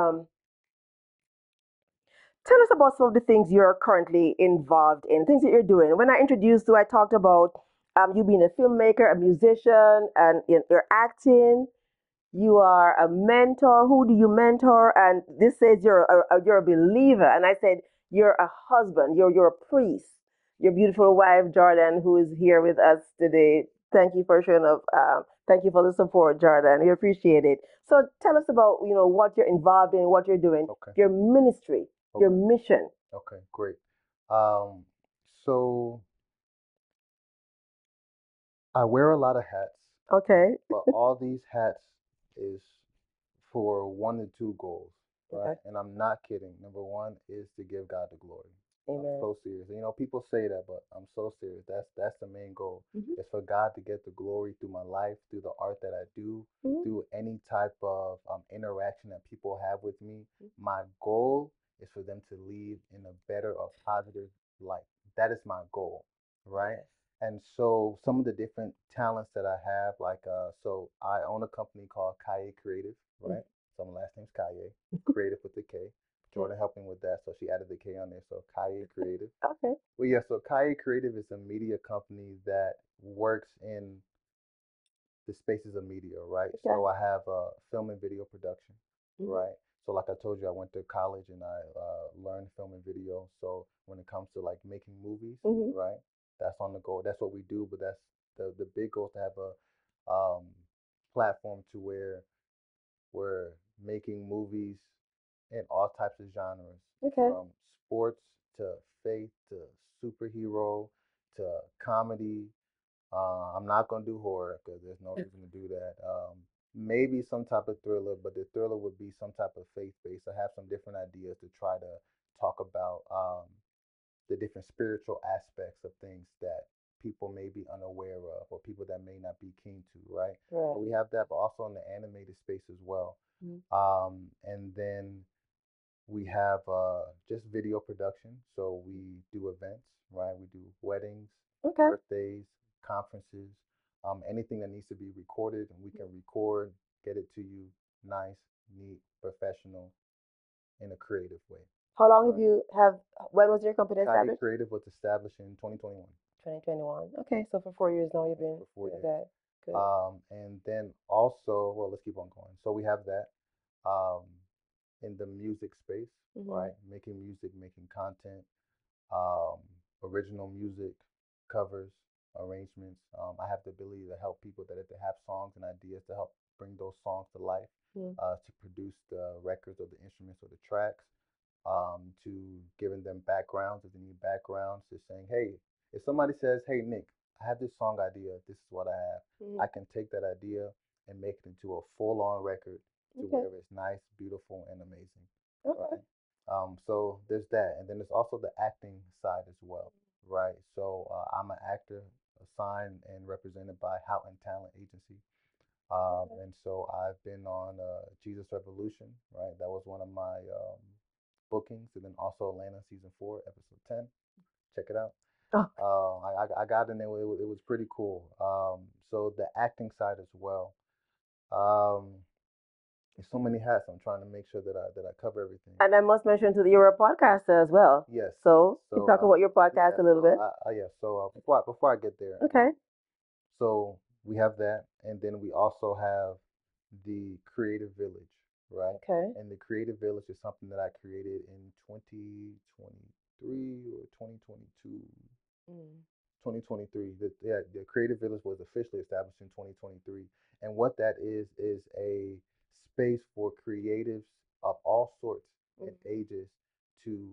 Tell us about some of the things you're currently involved in, things that you're doing. When I introduced you, I talked about you being a filmmaker, a musician, and you're acting. You are a mentor. Who do you mentor? And this says you're a believer. And I said you're a husband. You're a priest. Your beautiful wife Jordan, who is here with us today. Thank you for showing up. Thank you for the support, Jordan. We appreciate it. So tell us about what you're involved in, what you're doing, your ministry, your mission. Okay, great. So I wear a lot of hats. Okay. But all these hats is for one or two goals, right? Okay. And I'm not kidding. Number one is to give God the glory. Amen. I'm so serious. People say that, but I'm so serious. That's the main goal. Mm-hmm. It's for God to get the glory through my life, through the art that I do, through any type of interaction that people have with me. Mm-hmm. My goal is for them to leave in a better or positive light. That is my goal, right? And so some of the different talents that I have, so I own a company called Kaye Creative, right? So my last name's Kaye, creative with the K. Jordan helped me with that, so she added the K on there, so Kaye Creative. Okay. Well, yeah, so Kaye Creative is a media company that works in the spaces of media, right? Okay. So I have film and video production, right? So like I told you, I went to college and I learned film and video. So when it comes to like making movies, right? That's on the goal. That's what we do, but that's the big goal, to have a platform to where we're making movies in all types of genres, from sports to faith to superhero to comedy. I'm not gonna do horror because there's no reason to do that. Maybe some type of thriller, but the thriller would be some type of faith-based. I have some different ideas to try to talk about the different spiritual aspects of things that people may be unaware of, or people that may not be keen to, right? But we have that, but also in the animated space as well. And then We have just video production. So we do events, right? We do weddings, Okay. birthdays, conferences, anything that needs to be recorded, and we can record, get it to you nice, neat, professional, in a creative way. How long have Right. you have? When was your company Kaye established? Creative was established in 2021. 2021. Okay, so for 4 years now you've been For 4 years. doing that. Good. And then also, well, let's keep on going. So we have that um, in the music space, Mhm. right? Making music, making content, um, original music, covers, arrangements. I have the ability to help people that if they have songs and ideas to help bring those songs to life, Mm. to produce the records or the instruments or the tracks, to giving them backgrounds if they need backgrounds, to saying, hey, if somebody says, hey, Nick, I have this song idea, this is what I have, Mhm. I can take that idea and make it into a full on record to Okay. where it's nice, beautiful, and amazing. Okay. Right. So there's that, and then there's also the acting side as well, right? So I'm an actor assigned and represented by Houghton Talent Agency, and so I've been on Jesus Revolution, right? That was one of my bookings, and then also Atlanta season 4, episode 10. Check it out. Oh, I got in there. It was pretty cool. So the acting side as well. Um, there's so many hats. I'm trying to make sure that I cover everything. and I must mention too that you're a podcaster as well. Yes. So So you talk about your podcast yeah. a little So bit. yeah. So before I get there, Okay. so we have that, and then we also have the Creative Village, right? Okay. And the Creative Village is something that I created in 2023 or 2022. Mm. 2023. The Creative Village was officially established in 2023, and what that is a space for creatives of all sorts and ages to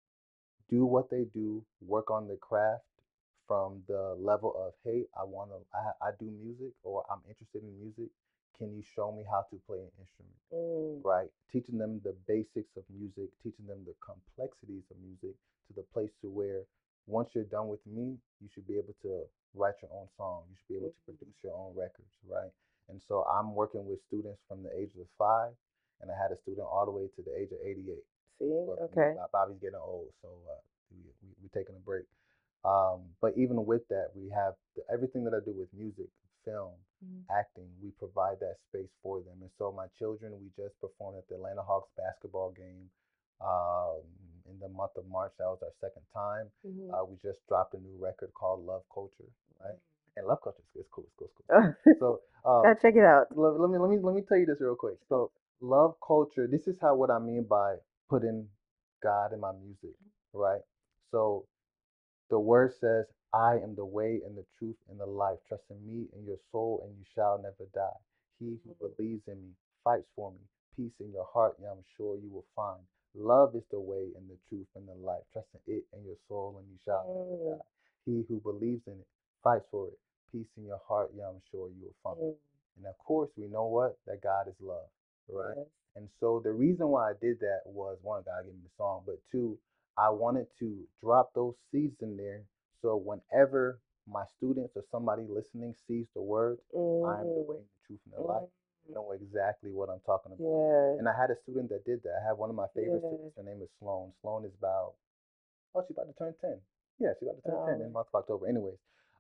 do what they do, work on the craft from the level of, hey, I do music or I'm interested in music. Can you show me how to play an instrument? Mm. Right? Teaching them the basics of music, teaching them the complexities of music to the place to where once you're done with me, you should be able to write your own song. You should be able to produce your own records, right? And so I'm working with students from the age of 5, and I had a student all the way to the age of 88. See? But Okay. Bobby's getting old, so we're taking a break. But even with that, we have everything that I do with music, film, Mhm. acting. We provide that space for them. And so my children, we just performed at the Atlanta Hawks basketball game um, in the month of March. That was our second time. Mhm. We just dropped a new record called Love Culture, right? And Love Culture is cool. It's cool. It's cool. So Gotta check it out. let me tell you this real quick. So Love Culture. This is how what I mean by putting God in my music, right? So the word says, I am the way and the truth and the life. Trust in me and your soul, and you shall never die. He who believes in me fights for me. Peace in your heart, yeah, I'm sure you will find. Love is the way and the truth and the life. Trust in it and your soul, and you shall never die. He who believes in it fights for it. Peace in your heart, yeah, I'm sure you will find. Mm. And of course, we know what? That God is love, right? Yes. And so the reason why I did that was one, God gave me the song, but two, I wanted to drop those seeds in there so whenever my students or somebody listening sees the word, I am the way, the truth, and the life, know exactly what I'm talking about. Yes. And I had a student that did that. I had one of my favorite Yes. students. Her name is Sloan. Sloan is about, oh, she's about to turn 10. Yeah, she's about to turn 10 in the month of October. Anyways,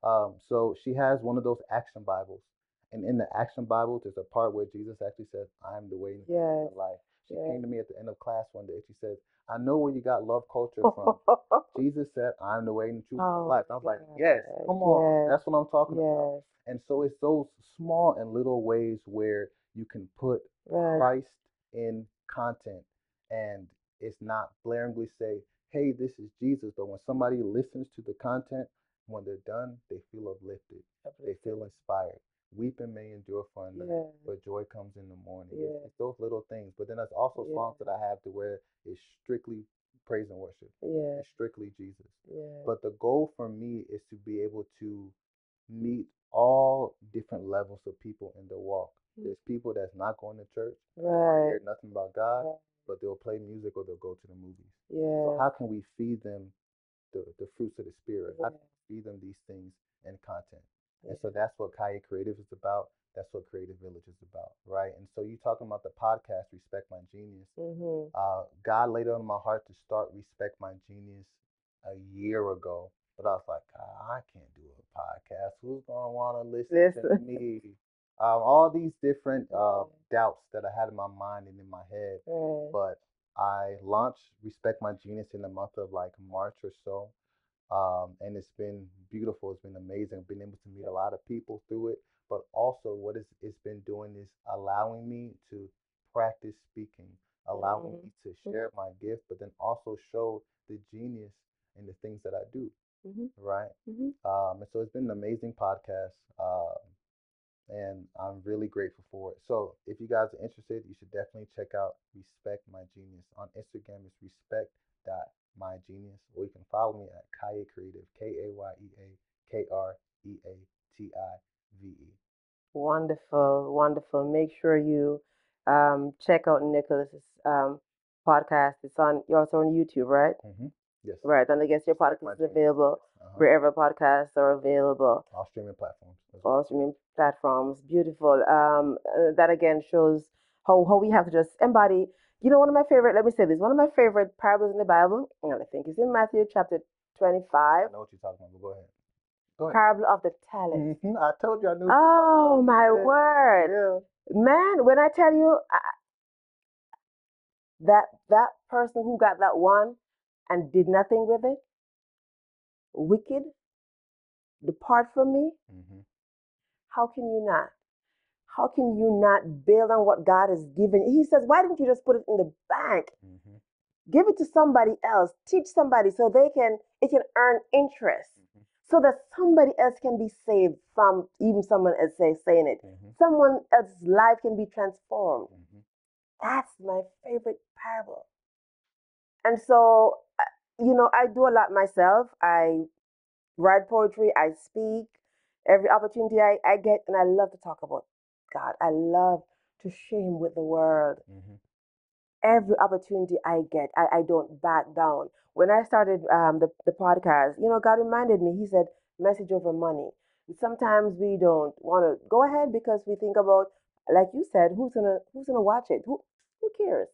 so she has one of those action Bibles. And in the action Bible, there's a part where Jesus actually says, I am the way, the truth, and Yes. the life. She Yes. came to me at the end of class one day. She says, I know where you got love culture from. Jesus said, I'm the way and the truth and the Oh, life. And I was like, God. yes, come on. Yes. That's what I'm talking about. Yes. And so it's those small and little ways where you can put Right. Christ in content, and it's not blaringly say, hey, this is Jesus. But when somebody listens to the content, when they're done, they feel uplifted. They feel inspired. Weeping may endure for a night, Yes. but joy comes in the morning. Yes. It's those little things. But then there's also Yes. songs that I have to where it's strictly praise and worship. Yes. It's strictly Jesus. Yes. But the goal for me is to be able to meet all different levels of people in their walk. There's people that's not going to church, Right. hear nothing about God, Right. but they'll play music or they'll go to the movies. So Yes. how can we feed them the fruits of the spirit? How Yes. can we feed them these things and content? And Yes. so that's what Kaye Creative is about. That's what Creative Village is about, right? And so you talking about the podcast, Respect My Genius. Mm-hmm. God laid it on my heart to start Respect My Genius a year ago, but I was like, I can't do a podcast. Who's gonna want to listen to Listen. me? All these different doubts that I had in my mind and in my head, Right. but I launched Respect My Genius in the month of like March or so. And it's been beautiful. It's been amazing. I've been able to meet a lot of people through it. But also, it's been doing is allowing me to practice speaking, allowing me to Mm-hmm. share my gift, but then also show the genius in the things that I do, Mm-hmm. right? Mm-hmm. And so it's been an amazing podcast. And I'm really grateful for it. So if you guys are interested, you should definitely check out Respect My Genius. On Instagram, it's respect.mygenius, or you can follow me at Kaye Creative, KayeaKreative. Wonderful, wonderful. Make sure you check out Nicholas's podcast. It's on, you're also on YouTube, right? Mm-hmm. Yes. Right. And I guess your Respect My podcast is Genius. available Uh-huh. wherever podcasts are available, All streaming platforms as well. all streaming platforms. Beautiful. That again shows how we have to just embody. You know, one of my favorite, let me say this, one of my favorite parables in the Bible, and I think it's in Matthew chapter 25, I know what you're talking about, but go ahead. Go ahead. parable of the talents. Mm-hmm. I told you I knew. Oh, my Yeah. word. Yeah. Man, when I tell you that person who got that one and did nothing with it, wicked, depart from me. Mm-hmm. How can you not? How can you not build on what God has given? He says, why didn't you just put it in the bank? Mm-hmm. Give it to somebody else. Teach somebody so it can earn interest. Mm-hmm. So that somebody else can be saved from even someone else saying it. Mm-hmm. Someone else's life can be transformed. Mm-hmm. That's my favorite parable. And so, I do a lot myself. I write poetry, I speak, every opportunity I get, and I love to talk about God. I love to share Him with the world. Mm-hmm. Every opportunity I get, I don't back down. When I started the podcast, God reminded me, He said, message over money. And sometimes we don't want to go ahead because we think about, like you said, who's gonna watch it? Who cares?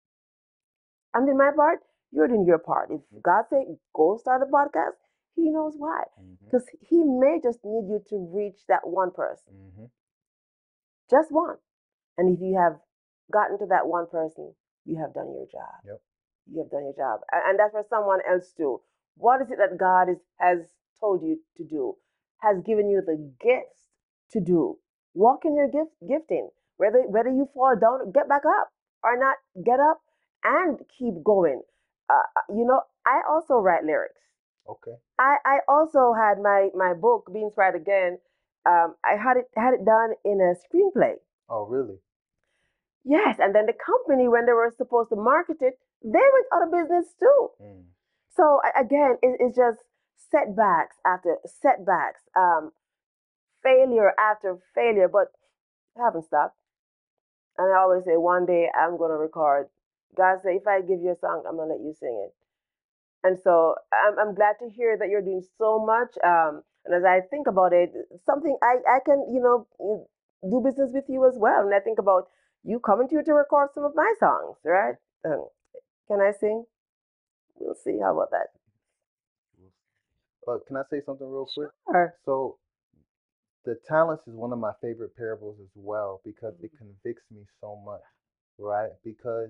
And in my part, you're doing your part. If God say go start a podcast, He knows why. Mm-hmm. Because He may just need you to reach that one person, Mm-hmm. just one. And if you have gotten to that one person, you have done your job. Yep. You have done your job, and that's for someone else too. What is it that God has told you to do? Has given you the gifts to do. Walk in your gifting. Whether you fall down, get back up, or not, get up and keep going. I also write lyrics. Okay. I also had my book, Be Inspired Again. I had it done in a screenplay. Oh, really? Yes, and then the company, when they were supposed to market it, they went out of business too. Mm. So again, it's just setbacks after setbacks, failure after failure, but I haven't stopped. And I always say, one day I'm gonna record. God said, if I give you a song, I'm gonna let you sing it. And so I'm glad to hear that you're doing so much. And as I think about it, something I can, do business with you as well. And I think about you coming to record some of my songs, right? Can I sing? We'll see. How about that? But can I say something real quick? Sure. So the talents is one of my favorite parables as well because it convicts me so much, right? Because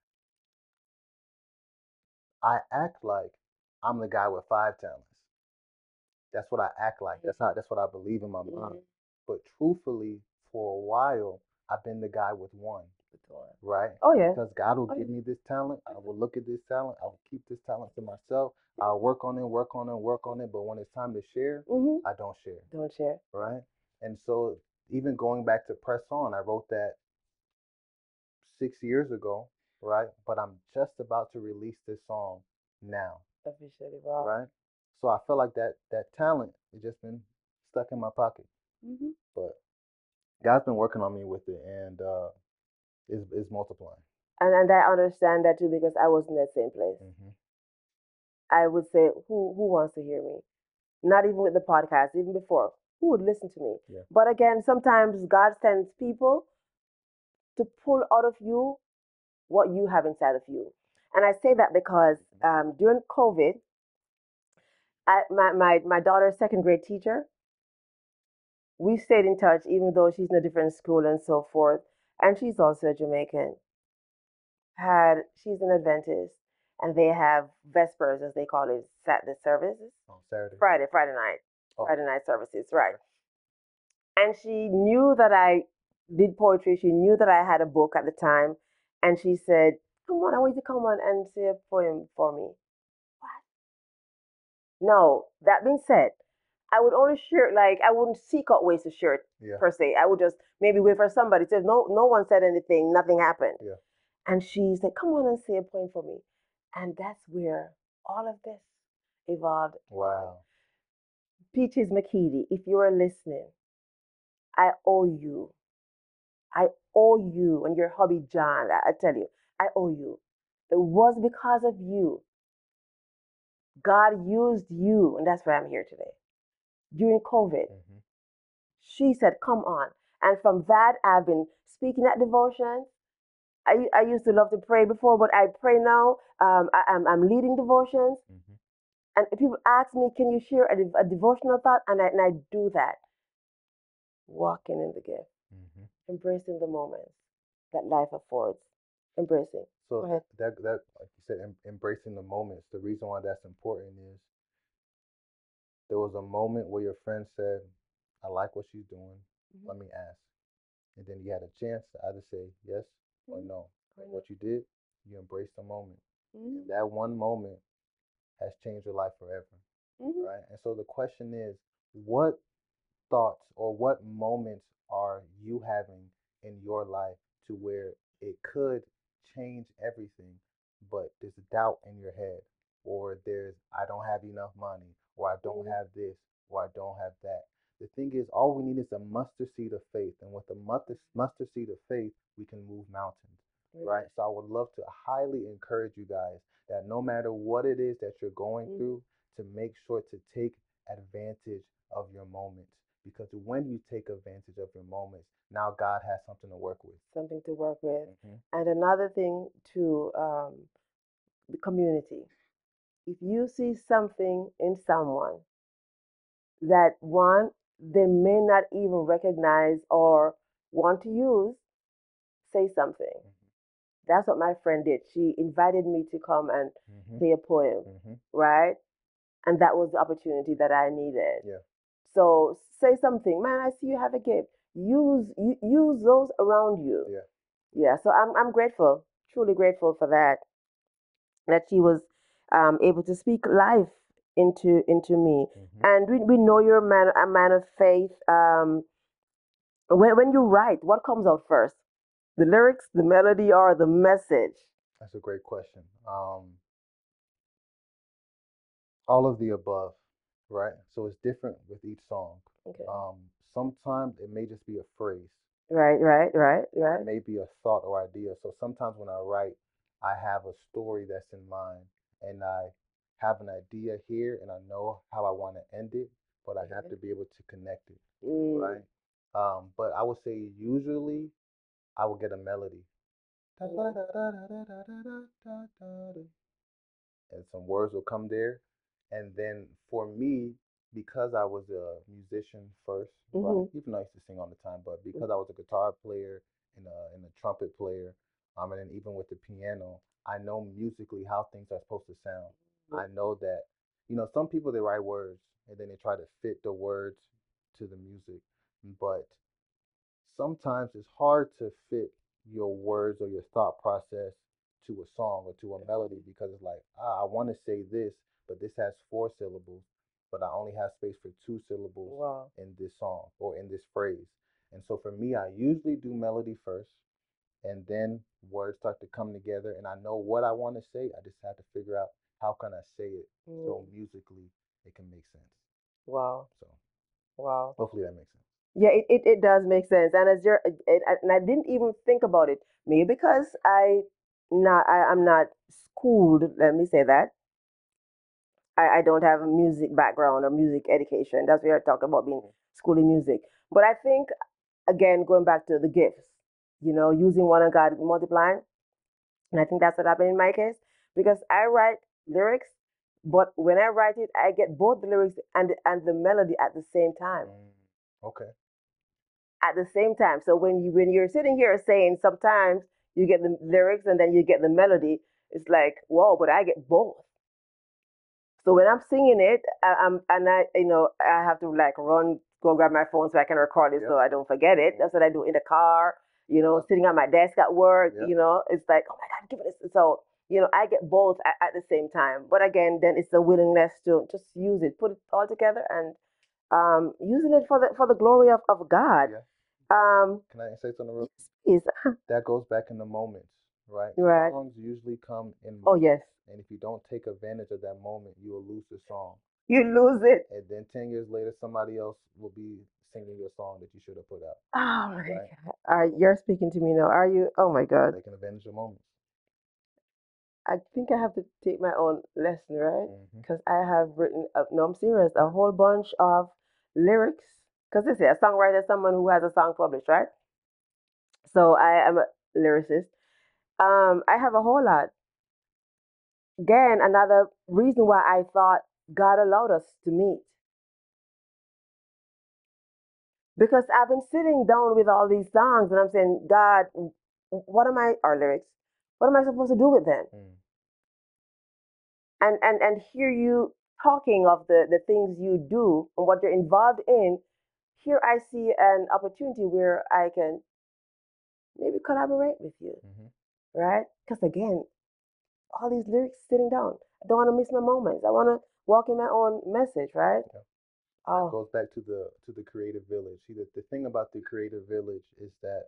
I act like I'm the guy with 5 talents. That's what I act like. That's what I believe in my mind. But truthfully, for a while, I've been the guy with one, right? Oh yeah. Because God will give me this talent. I will look at this talent. I will keep this talent to myself. I'll work on it, work on it, work on it. But when it's time to share, I don't share. Don't share. Right? And so even going back to Press On, I wrote that 6 years ago, right? But I'm just about to release this song now, Officially, wow. right? So I feel like that talent has just been stuck in my pocket. But God's been working on me with it, and it's multiplying. And I understand that too because I was in that same place. I would say, who wants to hear me? Not even with the podcast, even before. who would listen to me? Yeah. But again, sometimes God sends people to pull out of you what you have inside of you. And I say that because during COVID, my daughter's second grade teacher, we stayed in touch even though she's in a different school and so forth. And she's also a Jamaican. She's an Adventist, and they have Vespers, as they call it, the services. On Saturday. Friday night, Oh. Friday night services, right? And she knew that I did poetry. She knew that I had a book at the time, and she said, "Come on, I want you to come on and say a poem for me." What? No. That being said, I would only share it, like I wouldn't seek out ways to share it Yeah. per se. I would just maybe wait for somebody. So if no one said anything, nothing happened. Yeah. And she said, "Come on and say a poem for me." And that's where all of this evolved. Wow. Peaches McKeedy, if you are listening, I owe you. I owe you and your hubby John. I tell you, I owe you. It was because of you. God used you, and that's why I'm here today. During COVID, Mm-hmm. she said, "Come on." And from that, I've been speaking at devotions. I used to love to pray before, but I pray now. I'm leading devotions. Mm-hmm. And if people ask me, "Can you share a devotional thought?" And I do that. Walking in the gift, Mm-hmm. embracing the moments that life affords, embracing. Go So ahead. that like you said, embracing the moments. The reason why that's important is there was a moment where your friend said, "I like what she's doing. Mm-hmm. Let me ask," and then you had a chance to either say yes or Mm-hmm. no. Or And no. what you did, you embraced the moment, Mm-hmm. and that one moment has changed your life forever, Mm-hmm. right? And so the question is, what thoughts or what moments are you having in your life to where it could change everything, but there's doubt in your head, or there's I don't have enough money, or I don't Mm-hmm. have this, or I don't have that. The thing is, all we need is a mustard seed of faith, and with a mustard seed of faith, we can move mountains, right? So I would love to highly encourage you guys that no matter what it is that you're going Mm-hmm. through, to make sure to take advantage of your moments, because when you take advantage of your moments, now God has something to work with. Something to work with. Hmm. And another thing to the community. If you see something in someone that one they may not even recognize or want to use, say something. That's what my friend did. She invited me to come and Hmm. play a poem, Hmm. right? And that was the opportunity that I needed. Yeah. So say something, man. I see you have a gift. Use those around you. Yeah. Yeah. So I'm grateful, truly grateful for that. That she was able to speak life into me. Hmm. And we know you're a man of faith. When you write, what comes out first? The lyrics, the melody, or the message? That's a great question. All of the above, right? So it's different with each song. Okay. Sometimes it may just be a phrase, Right, right, right, or right. it may be a thought or idea. So sometimes when I write, I have a story that's in mind, and I have an idea here, and I know how I want to end it, but I have Okay. to be able to connect it, Mm. right? But I would say usually I will get a melody. Mhm. And some words will come there. And then for me, because I was a musician first, right? Mhm. Even though I used to sing all the time, but because I was a guitar player and a trumpet player, and then even with the piano, I know musically how things are supposed to sound. I know that, some people they write words and then they try to fit the words to the music, but sometimes it's hard to fit your words or your thought process to a song or to a melody because it's like, I want to say this, but this has four syllables, but I only have space for two syllables Wow. in this song or in this phrase. And so for me, I usually do melody first, and then words start to come together, and I know what I want to say. I just have to figure out how can I say it so Mm. musically it can make sense. Wow. So Wow. hopefully that makes sense. Yeah, it does make sense. And and I didn't even think about it. Maybe because I'm not schooled. Let me say that. I don't have a music background or music education. That's what you're talking about being school in music. But I think, again, going back to the gifts, using one and God multiplying, and I think that's what happened in my case because I write lyrics, but when I write it, I get both the lyrics and the melody at the same time. Okay. At the same time. So when you're sitting here saying sometimes you get the lyrics and then you get the melody, it's like whoa, but I get both. So when I'm singing it, I have to like run, go grab my phone so I can record it Yep. so I don't forget it. That's what I do in the car, sitting at my desk at work. Yep. It's like oh my God, give it this. So I get both at the same time. But again, then it's the willingness to just use it, put it all together, and using it for the glory of God. Yeah. Um, Can I say something real? yes, That goes back in the moments, right? right. Songs usually come in Oh moments, yes, and if you don't take advantage of that moment, you will lose the song. you lose it. And then 10 years later, somebody else will be singing your song that you should have put out, Oh my right? God, you're speaking to me now. Are you? Oh my God. Taking advantage of moments. I think I have to take my own lesson, right? Mm-hmm. Because I have written, no, I'm serious, a whole bunch of lyrics. Because they say a songwriter is someone who has a song published, right? So I am a lyricist. I have a whole lot. Again, another reason why I thought God allowed us to meet. Because I've been sitting down with all these songs and I'm saying, God, what am I, our lyrics, what am I supposed to do with them? Mm. And hear you talking of the things you do and what you're involved in, here I see an opportunity where I can maybe collaborate with you, Mm-hmm. right? Because again, all these lyrics sitting down, I don't want to miss my moments. I want to walk in my own message, right? Yeah. That Oh, goes back to the creative village. See, the thing about the creative village is that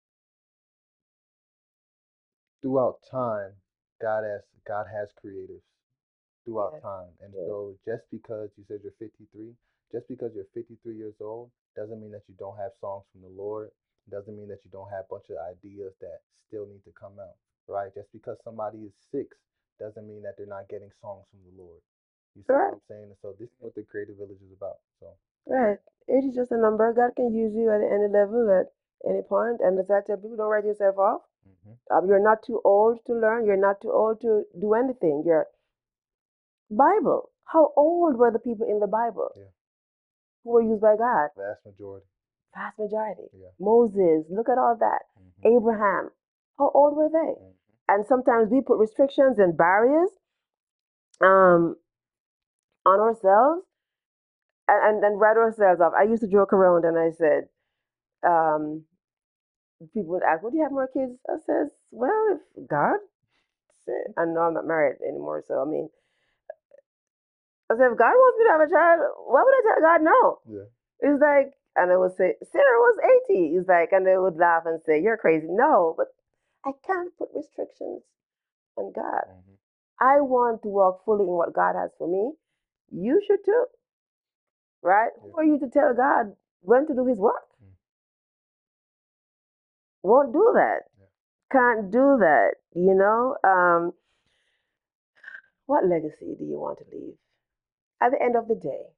throughout time, God has creatives throughout yes, time. And yes, so just because you said you're 53, just because you're 53 years old doesn't mean that you don't have songs from the Lord. Doesn't mean that you don't have a bunch of ideas that still need to come out, right? Just because somebody is 6 doesn't mean that they're not getting songs from the Lord. You see right, what I'm saying? And so this is what the creative village is about. So right. Age is just a number. God can use you at any level, at any point. And the fact that people don't write yourself off. hmm You're not too old to learn. You're not too old to do anything. You're Bible. How old were the people in the Bible yeah, who were used by God? vast majority. Vast majority. Yeah. Moses, look at all that. hmm Abraham, how old were they? hmm And sometimes we put restrictions and barriers um, on ourselves and write ourselves off. I used to joke around and I said, um, people would ask, would you have more kids? I says, well, if God said, I know I'm not married anymore, so I mean, I said, if God wants me to have a child, why would I tell God no? Yeah. It's like, and I would say, Sarah was 80. He's like, and they would laugh and say, you're crazy. No, but I can't put restrictions on God. hmm I want to walk fully in what God has for me. You should too, right? Yeah. Who are you to tell God when to do his work? Mm. Won't do that. Yeah. Can't do that, what legacy do you want to leave? At the end of the day,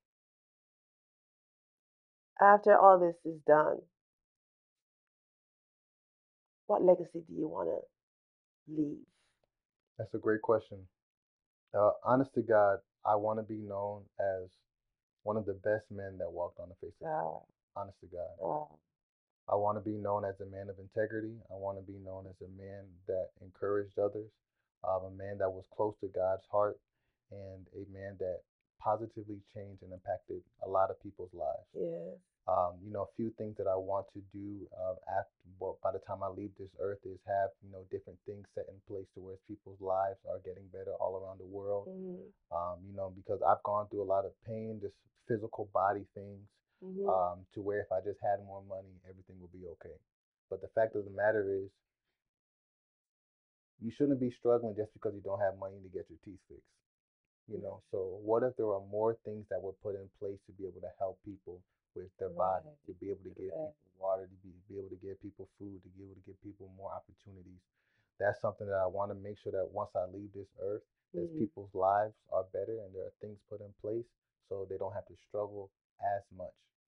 after all this is done, what legacy do you want to leave? That's a great question. Honest to God, I want to be known as one of the best men that walked on the face of the Uh, earth. Honest to God. uh, I want to be known as a man of integrity. I want to be known as a man that encouraged others, a man that was close to God's heart, and a man that positively changed and impacted a lot of people's lives. yeah. A few things that I want to do after, well, by the time I leave this earth is have, different things set in place to where people's lives are getting better all around the world. Mm-hmm. Because I've gone through a lot of pain, just physical body things, Mm-hmm. to where if I just had more money, everything would be okay. But the fact of the matter is, you shouldn't be struggling just because you don't have money to get your teeth fixed. So what if there are more things that were put in place to be able to help people with their body, Right. to be able to give Right. people water, to be able to give people food, to be able to give people more opportunities? That's something that I want to make sure that once I leave this earth, that Mm-hmm. people's lives are better and there are things put in place so they don't have to struggle as much.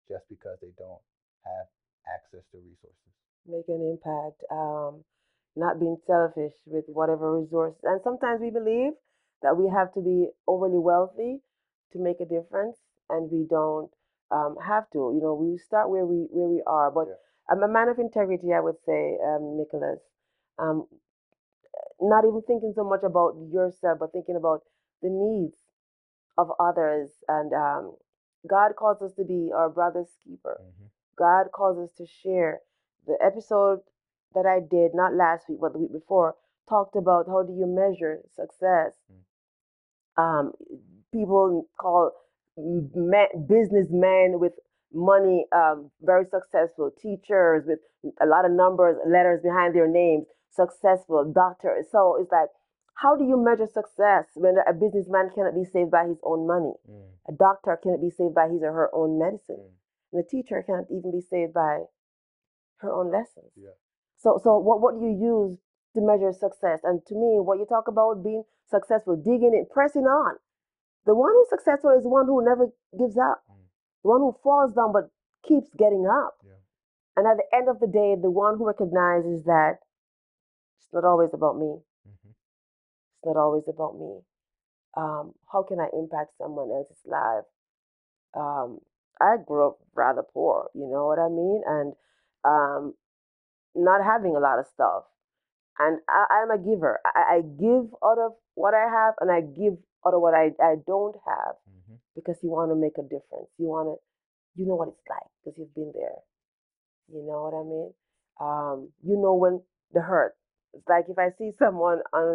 just because they don't have access to resources. Make an impact. Not being selfish with whatever resources. And sometimes we believe that we have to be overly wealthy to make a difference, and we don't have to. You know, we start where we are. But Yeah. I'm a man of integrity, I would say, Nicholas. Um, not even thinking so much about yourself, but thinking about the needs of others. And God calls us to be our brother's keeper. Mm-hmm. God calls us to share. The episode that I did, not last week, but the week before, talked about how do you measure success. Um, People call businessmen with money very successful, teachers with a lot of numbers, letters behind their names, successful, doctors. So it's like, how do you measure success when a businessman cannot be saved by his own money? A doctor cannot be saved by his or her own medicine. And a teacher can't even be saved by her own lessons. Yeah. So what do you use to measure success? And to me, what you talk about being successful, digging it, pressing on. The one who's successful is the one who never gives up. The one who falls down but keeps getting up. Yeah. And at the end of the day, the one who recognizes that it's not always about me. Mm-hmm. It's not always about me. How can I impact someone else's life? Um, I grew up rather poor, you know what I mean? And um, not having a lot of stuff. And I'm a giver. I give out of what I have, and I give out of what I don't have, Mm-hmm. because you want to make a difference. You know what it's like because you've been there. You know what I mean? You know when the hurt. It's like if I see someone on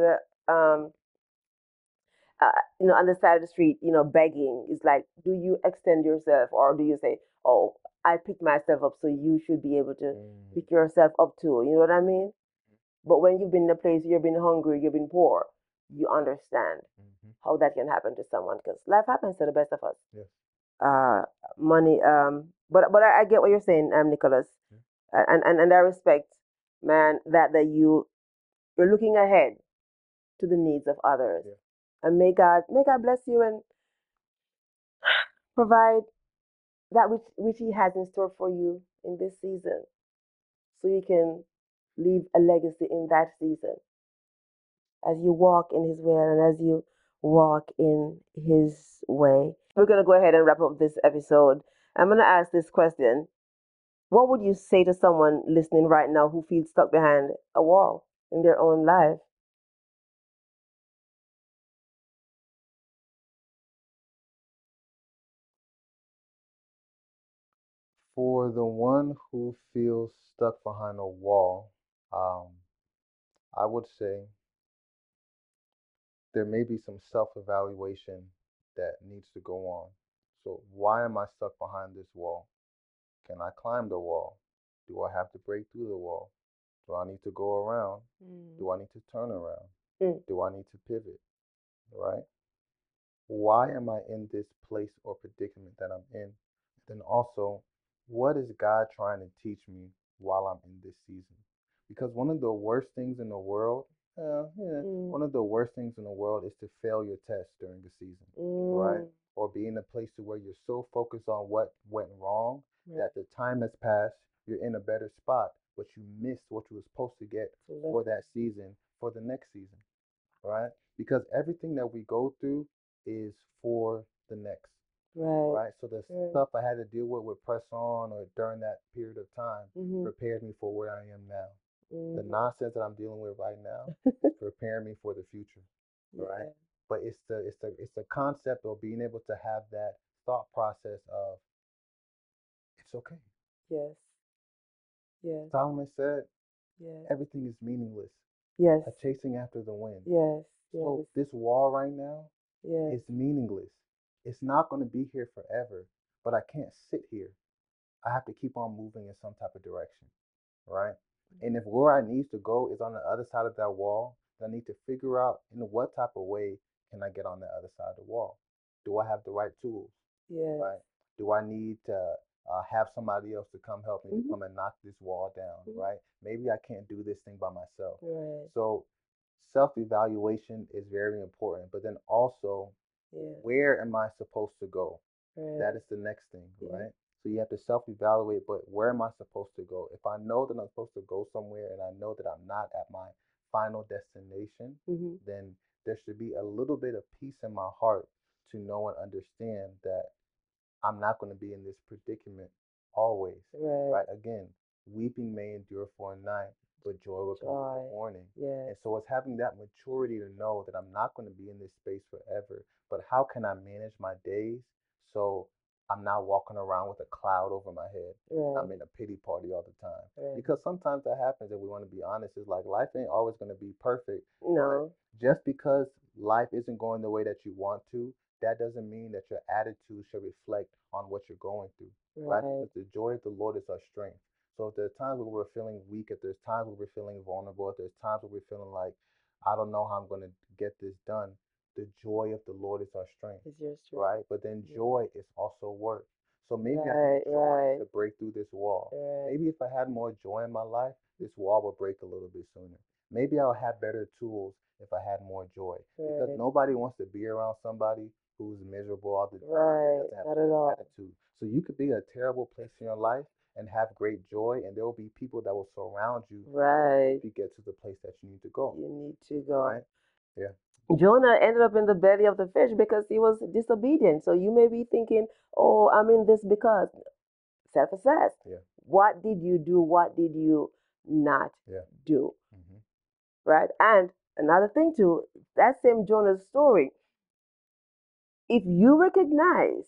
on the side of the street, begging. It's like, do you extend yourself, or do you say, "Oh, I pick myself up, so you should be able to pick yourself up too." You know what I mean? But when you've been in a place, you've been hungry, you've been poor, you understand Mm-hmm. how that can happen to someone, because life happens to the best of us. Yes. Uh, Money. But I get what you're saying, Nicholas, and I respect, man, that you're looking ahead to the needs of others, Yeah. and may God bless you and provide that which He has in store for you in this season, so you can leave a legacy in that season as you walk in His will and as you walk in His way. We're going to go ahead and wrap up this episode. I'm going to ask this question. What would you say to someone listening right now who feels stuck behind a wall in their own life? For the one who feels stuck behind a wall, um, I would say there may be some self-evaluation that needs to go on. So why am I stuck behind this wall? Can I climb the wall? Do I have to break through the wall? Do I need to go around? Do I need to turn around? Mm. Do I need to pivot? Right? Why am I in this place or predicament that I'm in? Then also, what is God trying to teach me while I'm in this season? Because one of the worst things in the world, one of the worst things in the world is to fail your test during the season, right? Or be in a place to where you're so focused on what went wrong that the time has passed, you're in a better spot, but you missed what you were supposed to get for that season, for the next season, right? Because everything that we go through is for the next, Right. right? So the stuff I had to deal with press on or during that period of time prepared me for where I am now. The nonsense that I'm dealing with right now preparing me for the future, right? But it's the concept of being able to have that thought process of it's okay. Yes. Yes. Solomon said Yes. everything is meaningless. Yes. Chasing after the wind. Yes. So Yes. this wall right now Yes. is meaningless. It's not going to be here forever, but I can't sit here. I have to keep on moving in some type of direction, right? And if where I need to go is on the other side of that wall, then I need to figure out in what type of way can I get on the other side of the wall. Do I have the right tools, Yes. right? Do I need to have somebody else to come help me to come and knock this wall down, right? Maybe I can't do this thing by myself. Right. So self-evaluation is very important, but then also Yeah. where am I supposed to go? Right. That is the next thing, Yeah. right? So you have to self-evaluate, but where am I supposed to go? If I know that I'm supposed to go somewhere and I know that I'm not at my final destination, Mm-hmm. then there should be a little bit of peace in my heart to know and understand that I'm not going to be in this predicament always, Right. right? Again, weeping may endure for a night, but joy will come in the Joy. morning. Yes. And so it's having that maturity to know that I'm not going to be in this space forever, but how can I manage my days so I'm not walking around with a cloud over my head and I'm Right. in a pity party all the time? Right. Because sometimes that happens, and we want to be honest. It's like life ain't always going to be perfect, but No. just because life isn't going the way that you want to, that doesn't mean that your attitude should reflect on what you're going through, right? Right. Because the joy of the Lord is our strength. So if there's times where we're feeling weak, if there's times where we're feeling vulnerable, if there's times where we're feeling like, I don't know how I'm going to get this done, the joy of the Lord is our strength, It's your strength. right? But then Yeah. joy is also work. So maybe I Right. need joy Right. to break through this wall. Right. Maybe if I had more joy in my life, this wall would break a little bit sooner. Maybe I'll have better tools if I had more joy. Because Right. nobody wants to be around somebody who's miserable all the time and Right. doesn't have Not a at good all. attitude. So you could be a terrible place in your life and have great joy, and there will be people that will surround you to Right. help you get to the place that you need to go. You need to go. Right? Yeah. Jonah ended up in the belly of the fish because he was disobedient. So you may be thinking, oh, I'm in this because self-assess. Yeah. What did you do? What did you not Yeah. do? Mm-hmm. Right? And another thing too, that same Jonah's story, if you recognize,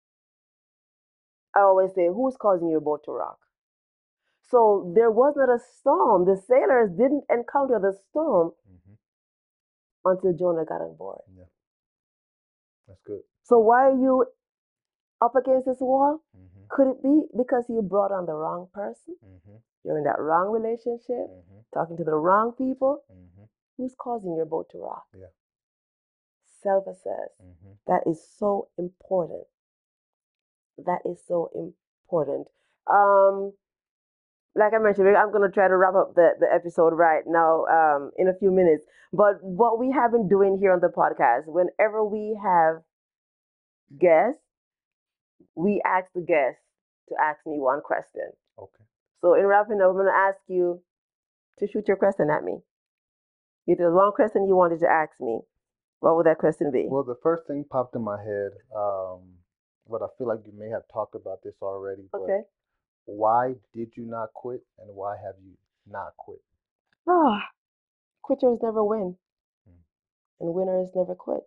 I always say, who's causing your boat to rock? So there was not a storm. The sailors didn't encounter the storm Mm-hmm. until Jonah got on board. Yeah. That's good. So why are you up against this wall? Mm-hmm. Could it be because you brought on the wrong person? Mm-hmm. You're in that wrong relationship, Mm-hmm. talking to the wrong people? Mm-hmm. Who's causing your boat to rock? Yeah. Self-assess. Mm-hmm. That is so important. That is so important. Um, like I mentioned, I'm going to try to wrap up the episode right now in a few minutes. But what we have been doing here on the podcast, whenever we have guests, we ask the guests to ask me one question. Okay. So in wrapping up, I'm going to ask you to shoot your question at me. If there's one question you wanted to ask me, what would that question be? Well, the first thing popped in my head, but I feel like you may have talked about this already, but Okay. why did you not quit and why have you not quit? Ah, quitters never win, Mm. and winners never quit.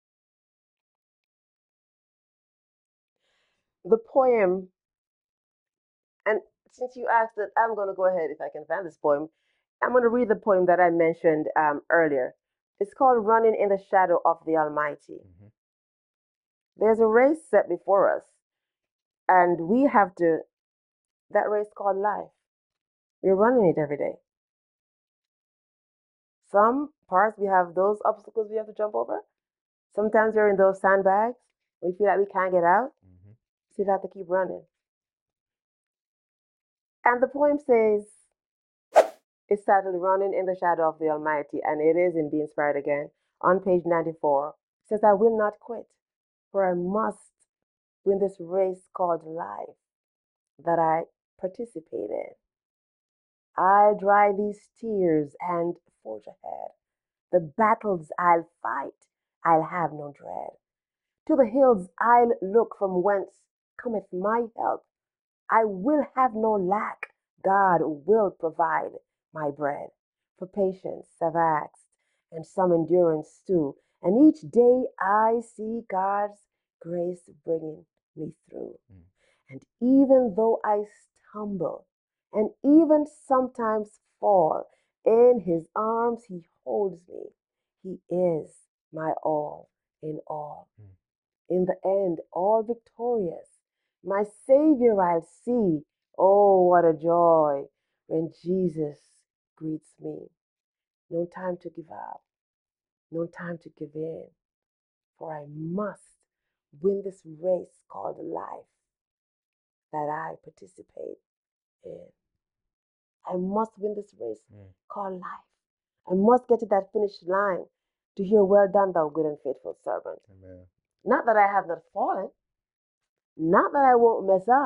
The poem, and since you asked it, I'm going to go ahead if I can find this poem. I'm going to read the poem that I mentioned earlier. It's called Running in the Shadow of the Almighty. Mm-hmm. There's a race set before us, and we have to, that race called life. We're running it every day. Some parts we have those obstacles we have to jump over. Sometimes you're in those sandbags. We feel like we can't get out. Mm-hmm. So you have to keep running. And the poem says, it's titled Running in the Shadow of the Almighty, and it is in Be Inspired Again on page 94. It says, I will not quit, for I must win this race called life that I participate in. I'll dry these tears and forge ahead. The battles I'll fight, I'll have no dread. To the hills I'll look from whence cometh my help. I will have no lack. God will provide my bread. For patience I've asked, and some endurance too. And each day I see God's grace bringing me through. Mm. And even though I stumble and even sometimes fall, in his arms he holds me. He is my all in all. Mm. In the end, all victorious. My Savior I'll see. Oh, what a joy when Jesus greets me. No time to give up. No time to give in. For I must win this race called life that I participate in. I must win this race Mm. called life. I must get to that finish line to hear, well done, thou good and faithful servant. Amen. Not that I have not fallen, not that I won't mess up,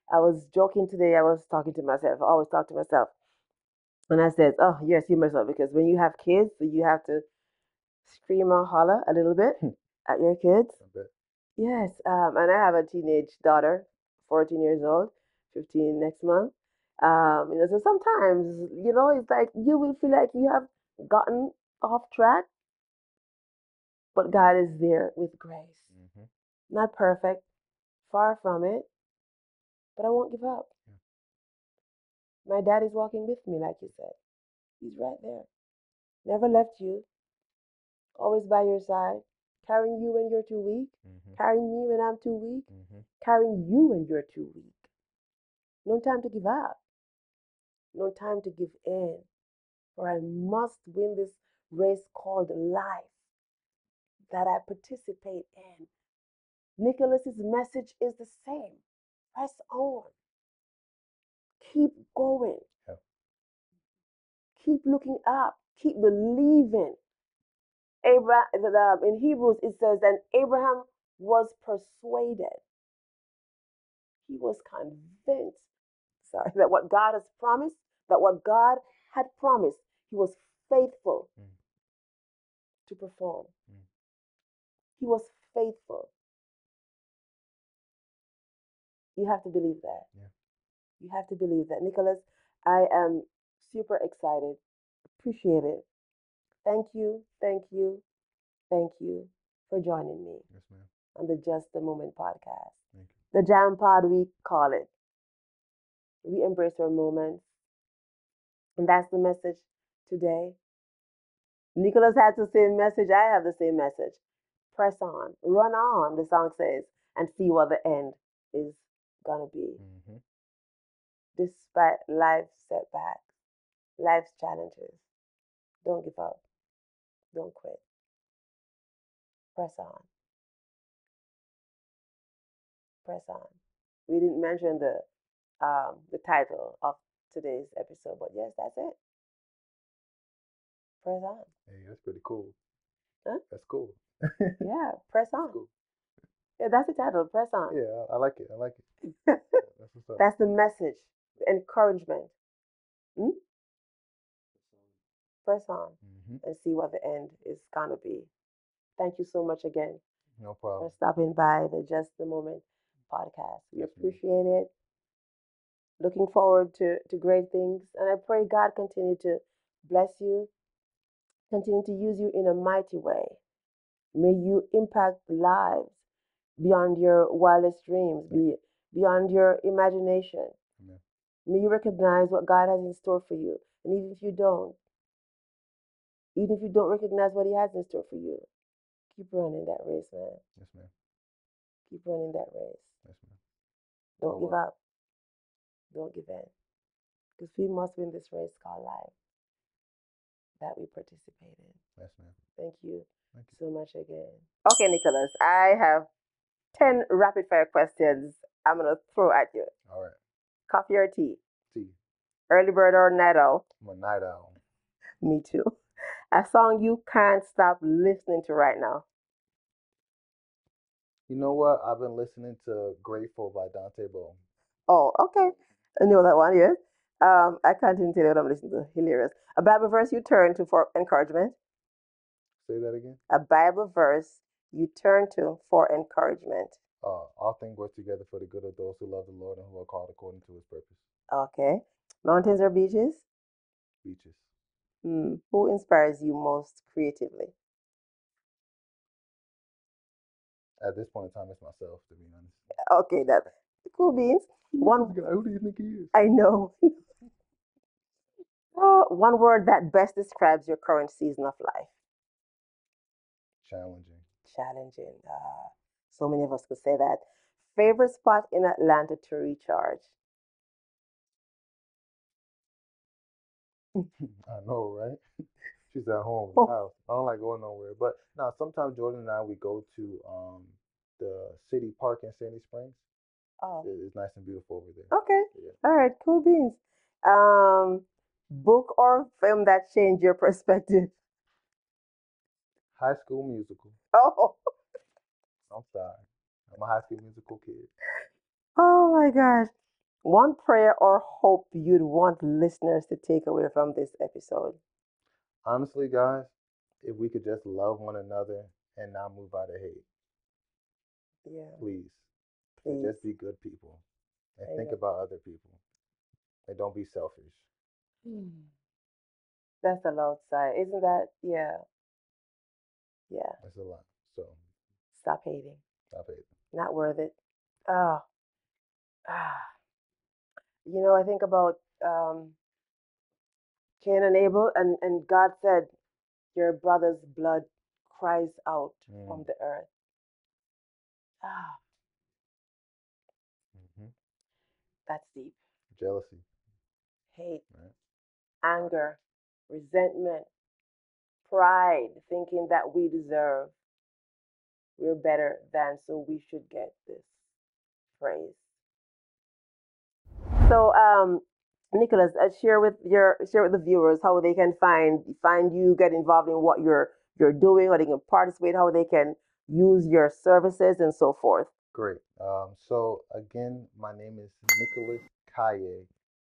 I was joking today. I was talking to myself. I always talk to myself. And I said, oh, yes, you myself, because when you have kids, you have to scream or holler a little bit at your kids. I bet. Yes, and I have a teenage daughter, 14 years old, 15 next month. So sometimes, it's like you will feel like you have gotten off track, but God is there with grace. Mm-hmm. Not perfect, far from it, but I won't give up. My dad is walking with me, like you said. He's right there. Never left you, always by your side, carrying you when you're too weak, Mm-hmm. carrying me when I'm too weak, Mm-hmm. carrying you when you're too weak. No time to give up. No time to give in. For I must win this race called life that I participate in. Nicholas's message is the same. Press on. Keep going. Yeah. Keep looking up. Keep believing. In Hebrews it says, and Abraham was persuaded. He was convinced. Sorry, that what God has promised, that what God had promised, he was faithful Mm. to perform. Mm. He was faithful. You have to believe that. Yeah. You have to believe that. Nicholas, I am super excited. Appreciate it. Thank you, thank you, thank you for joining me Yes, ma'am. on the Just the Moment podcast. Thank you. The Jam Pod, we call it. We embrace our moments. And that's the message today. Nicholas has the same message. I have the same message. Press on, run on, the song says, and see what the end is going to be. Mm-hmm. Despite life's setbacks, life's challenges, don't give up. Don't quit. Press on. Press on. We didn't mention the title of today's episode, but yes, that's it. Press on. Hey, that's pretty cool. Huh? That's cool. Yeah, press That's on. cool. Yeah, that's the title. Press on. Yeah, I like it. I like it. That's what's up. That's the message, the encouragement. Hmm? Press on Mm-hmm. and see what the end is gonna be. Thank you so much again No for problem. stopping by the Just the Moment podcast. We Yes, ma'am. appreciate it. Looking forward to great things. And I pray God continue to bless you, continue to use you in a mighty way. May you impact lives beyond your wildest dreams, beyond your imagination. Amen. May you recognize what God has in store for you. And even if you don't recognize what He has in store for you, keep running that race, man. Yes, ma'am. Keep running that race. Yes, ma'am. Don't All give right. up. Don't give in. Because we must win this race called life that we participate in. Yes, ma'am. Thank you Thank you. so much again. Okay, Nicholas, I have 10 rapid fire questions I'm going to throw at you. All right. Coffee or tea? Tea. Early bird or night owl? I'm a night owl. Me too. A song you can't stop listening to right now? You know what? I've been listening to Grateful by Dante Bowe. Oh, okay. I know that one, yes. I can't even tell you what I'm listening to. Hilarious. A Bible verse you turn to for encouragement? Say that again. A Bible verse you turn to for encouragement? All things work together for the good of those who love the Lord and who are called according to His purpose. Okay. Mountains or beaches? Beaches. Who inspires you most creatively? At this point in time, it's myself, to be honest. Okay, that's cool beans. Who do you think he is? I know. One word that best describes your current season of life. Challenging. Challenging. So many of us could say that. Favorite spot in Atlanta to recharge? I know, right? She's at home in the house. I don't like going nowhere. But now, sometimes Jordan and I, we go to the city park in Sandy Springs. Oh, It's nice and beautiful over there. okay. Yeah. All right, cool beans. Book or film that changed your perspective? High School Musical. Oh, I'm sorry. I'm a High School Musical kid. oh my gosh. one prayer or hope you'd want listeners to take away from this episode? Honestly, guys, if we could just love one another and not move out of hate, Yeah, please. And please. just be good people and think Amen. about other people and don't be selfish. Hmm. That's the loud side, isn't that? Yeah, yeah. That's a lot. So Stop hating. stop hating. Not worth it. Ah, ah. I think about Cain and Abel, and God said, "Your brother's blood cries out Mm. from the earth." Ah, Hmm. that's deep. Jealousy, Hate, right? anger, resentment, pride, thinking that we deserve, we're better than, so we should get this praise. So, Nicholas, share with the viewers how they can find you, get involved in what you're doing, or they can participate, how they can use your services and so forth. Great. So again, my name is Nicholas Kaye,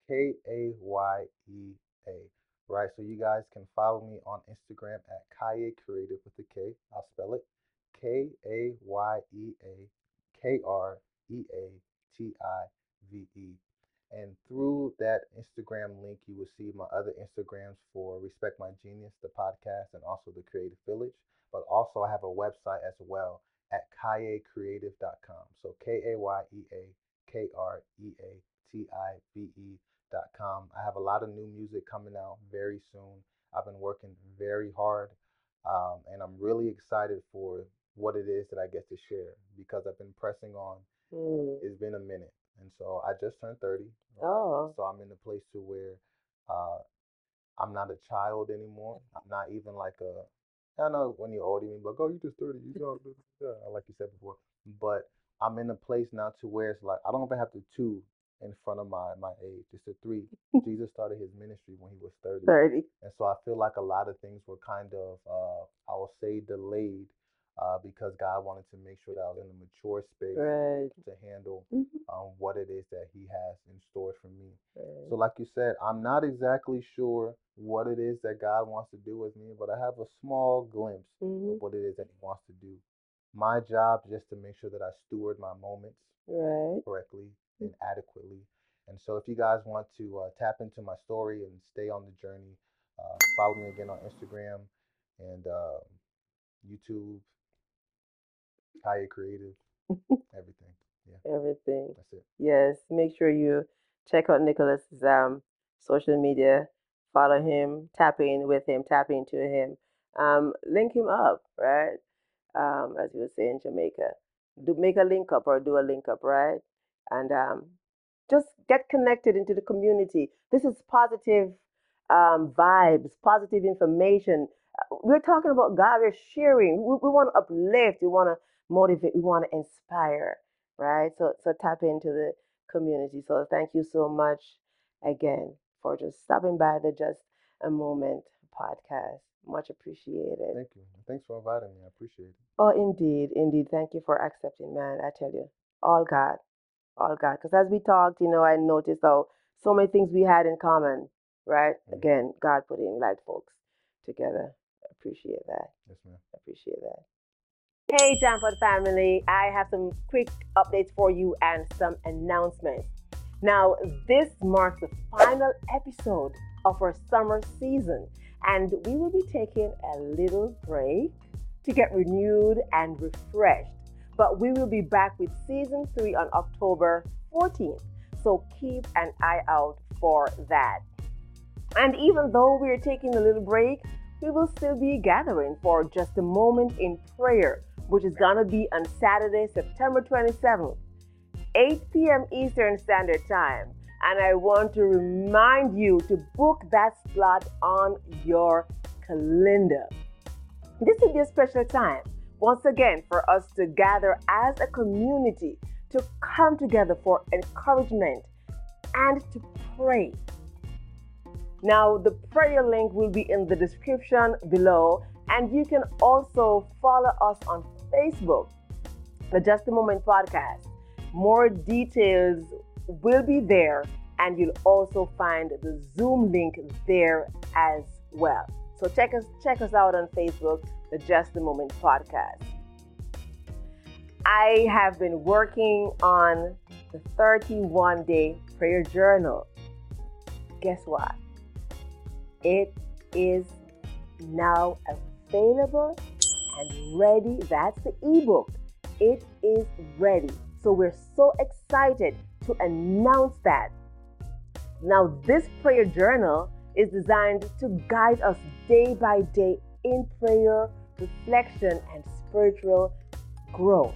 Kaye. Right. So you guys can follow me on Instagram at Kaye Creative with a K. I'll spell it KayeKreative. And through that Instagram link, you will see my other Instagrams for Respect My Genius, the podcast, and also the Creative Village. But also, I have a website as well at kayecreative.com. So KayeKreative.com. I have a lot of new music coming out very soon. I've been working very hard, and I'm really excited for what it is that I get to share because I've been pressing on. Mm. It's been a minute, and so I just turned 30. Right? Oh, So I'm in a place to where uh, I'm not a child anymore. I'm not even like a. I know when you're older, you're like, oh, you just 30, you young, like you said before. But I'm in a place now to where it's like I don't even have the two in front of my age. It's a three. Jesus started his ministry when he was 30, 30. and so I feel like a lot of things were kind of I will say delayed because God wanted to make sure that I was in a mature space Right. to handle Mhm. what it is that He has in store for me. So, Right. like you said, I'm not exactly sure what it is that God wants to do with me, but I have a small glimpse of Mhm. what it is that He wants to do. My job is just to make sure that I steward my moments Right. correctly and adequately. And so, if you guys want to tap into my story and stay on the journey, follow me again on Instagram and YouTube, Kaya Creative, everything. Yeah, Everything. that's it. Yes. Make sure you check out Nicholas's social media. Follow him. Tap in with him. Tap into him. Link him up. Right. As you would say in Jamaica, do make a link up or do a link up. Right. And just get connected into the community. This is positive vibes, positive information. We're talking about God. We're sharing. We want to uplift. We want to motivate. We want to inspire. Right. So tap into the community. So thank you so much again for just stopping by the Just a Moment podcast. Much appreciated. Thank you. And thanks for inviting me. I appreciate it. Oh, indeed, indeed. Thank you for accepting, man. I tell you, all God, all God. Because as we talked, I noticed how so many things we had in common, right? Mm. Again, God put in like folks together. Appreciate that. Yes, ma'am. Appreciate that. Hey, Jampod family, I have some quick updates for you and some announcements. Now, this marks the final episode of our summer season, and we will be taking a little break to get renewed and refreshed. But we will be back with season 3 on October 14th, so keep an eye out for that. And even though we're taking a little break, we will still be gathering for Just a Moment in Prayer, which is going to be on Saturday, September 27th, 8 p.m. Eastern Standard Time. And I want to remind you to book that slot on your calendar. This will be a special time, once again, for us to gather as a community, to come together for encouragement and to pray. Now, the prayer link will be in the description below, and you can also follow us on Facebook, the Just a Moment podcast. More details will be there, and you'll also find the Zoom link there as well. So check us out on Facebook, the Just a Moment podcast. I have been working on the 31-day prayer journal. Guess what? It is now available and ready. That's the ebook. It is ready. So we're so excited to announce that. Now, this prayer journal is designed to guide us day by day in prayer, reflection, and spiritual growth.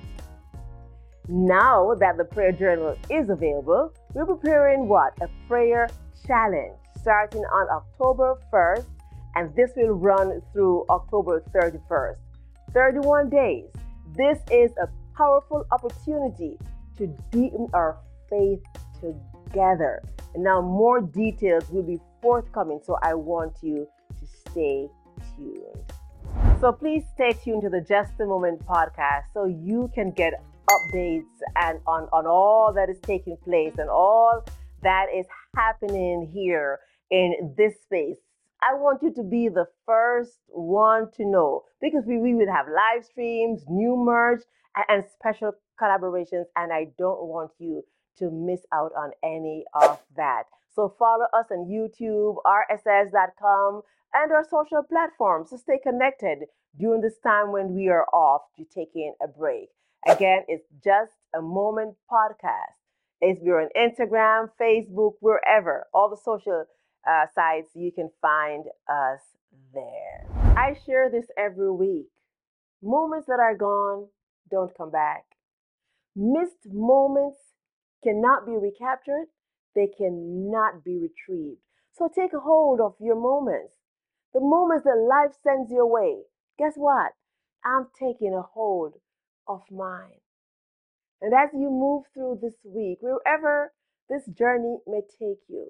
Now that the prayer journal is available, we're preparing a prayer challenge starting on October 1st, and this will run through October 31st. 31 days. This is a powerful opportunity to deepen our faith together. And now more details will be forthcoming, so I want you to stay tuned. So please stay tuned to the Just a Moment podcast so you can get updates and on all that is taking place and all that is happening here in this space. I want you to be the first one to know, because we will have live streams, new merch, and special collaborations, and I don't want you to miss out on any of that. So follow us on YouTube, rss.com, and our social platforms to stay connected during this time when we are off to taking a break. Again, it's Just a Moment podcast. If you're on Instagram, Facebook, wherever, all the social sites, you can find us there. I share this every week. Moments that are gone don't come back. Missed moments cannot be recaptured. They cannot be retrieved. So take a hold of your moments. The moments that life sends your way. Guess what? I'm taking a hold of mine. And as you move through this week, wherever this journey may take you,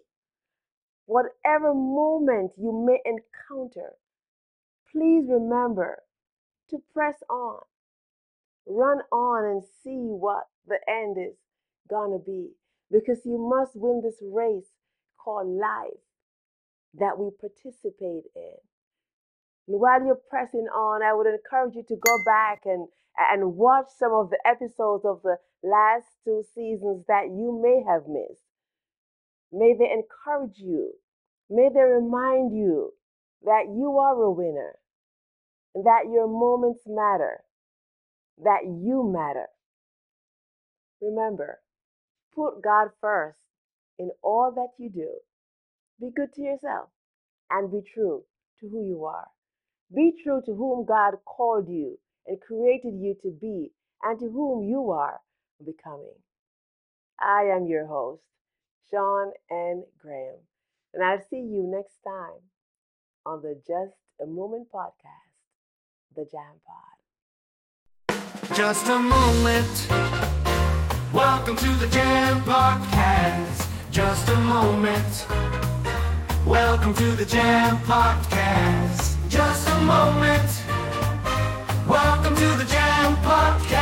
whatever moment you may encounter, please remember to press on. Run on and see what the end is gonna be, because you must win this race called life that we participate in. And while you're pressing on, I would encourage you to go back and watch some of the episodes of the last 2 seasons that you may have missed. May they encourage you. May they remind you that you are a winner, that your moments matter, that you matter. Remember, put God first in all that you do. Be good to yourself and be true to who you are. Be true to whom God called you and created you to be, and to whom you are becoming. I am your host, Sean N. Graham, and I'll see you next time on the Just a Moment podcast, the Jam Pod. Just a moment. Welcome to the Jam Podcast. Just a moment. Welcome to the Jam Podcast. Just a moment. Welcome to the Jam Podcast.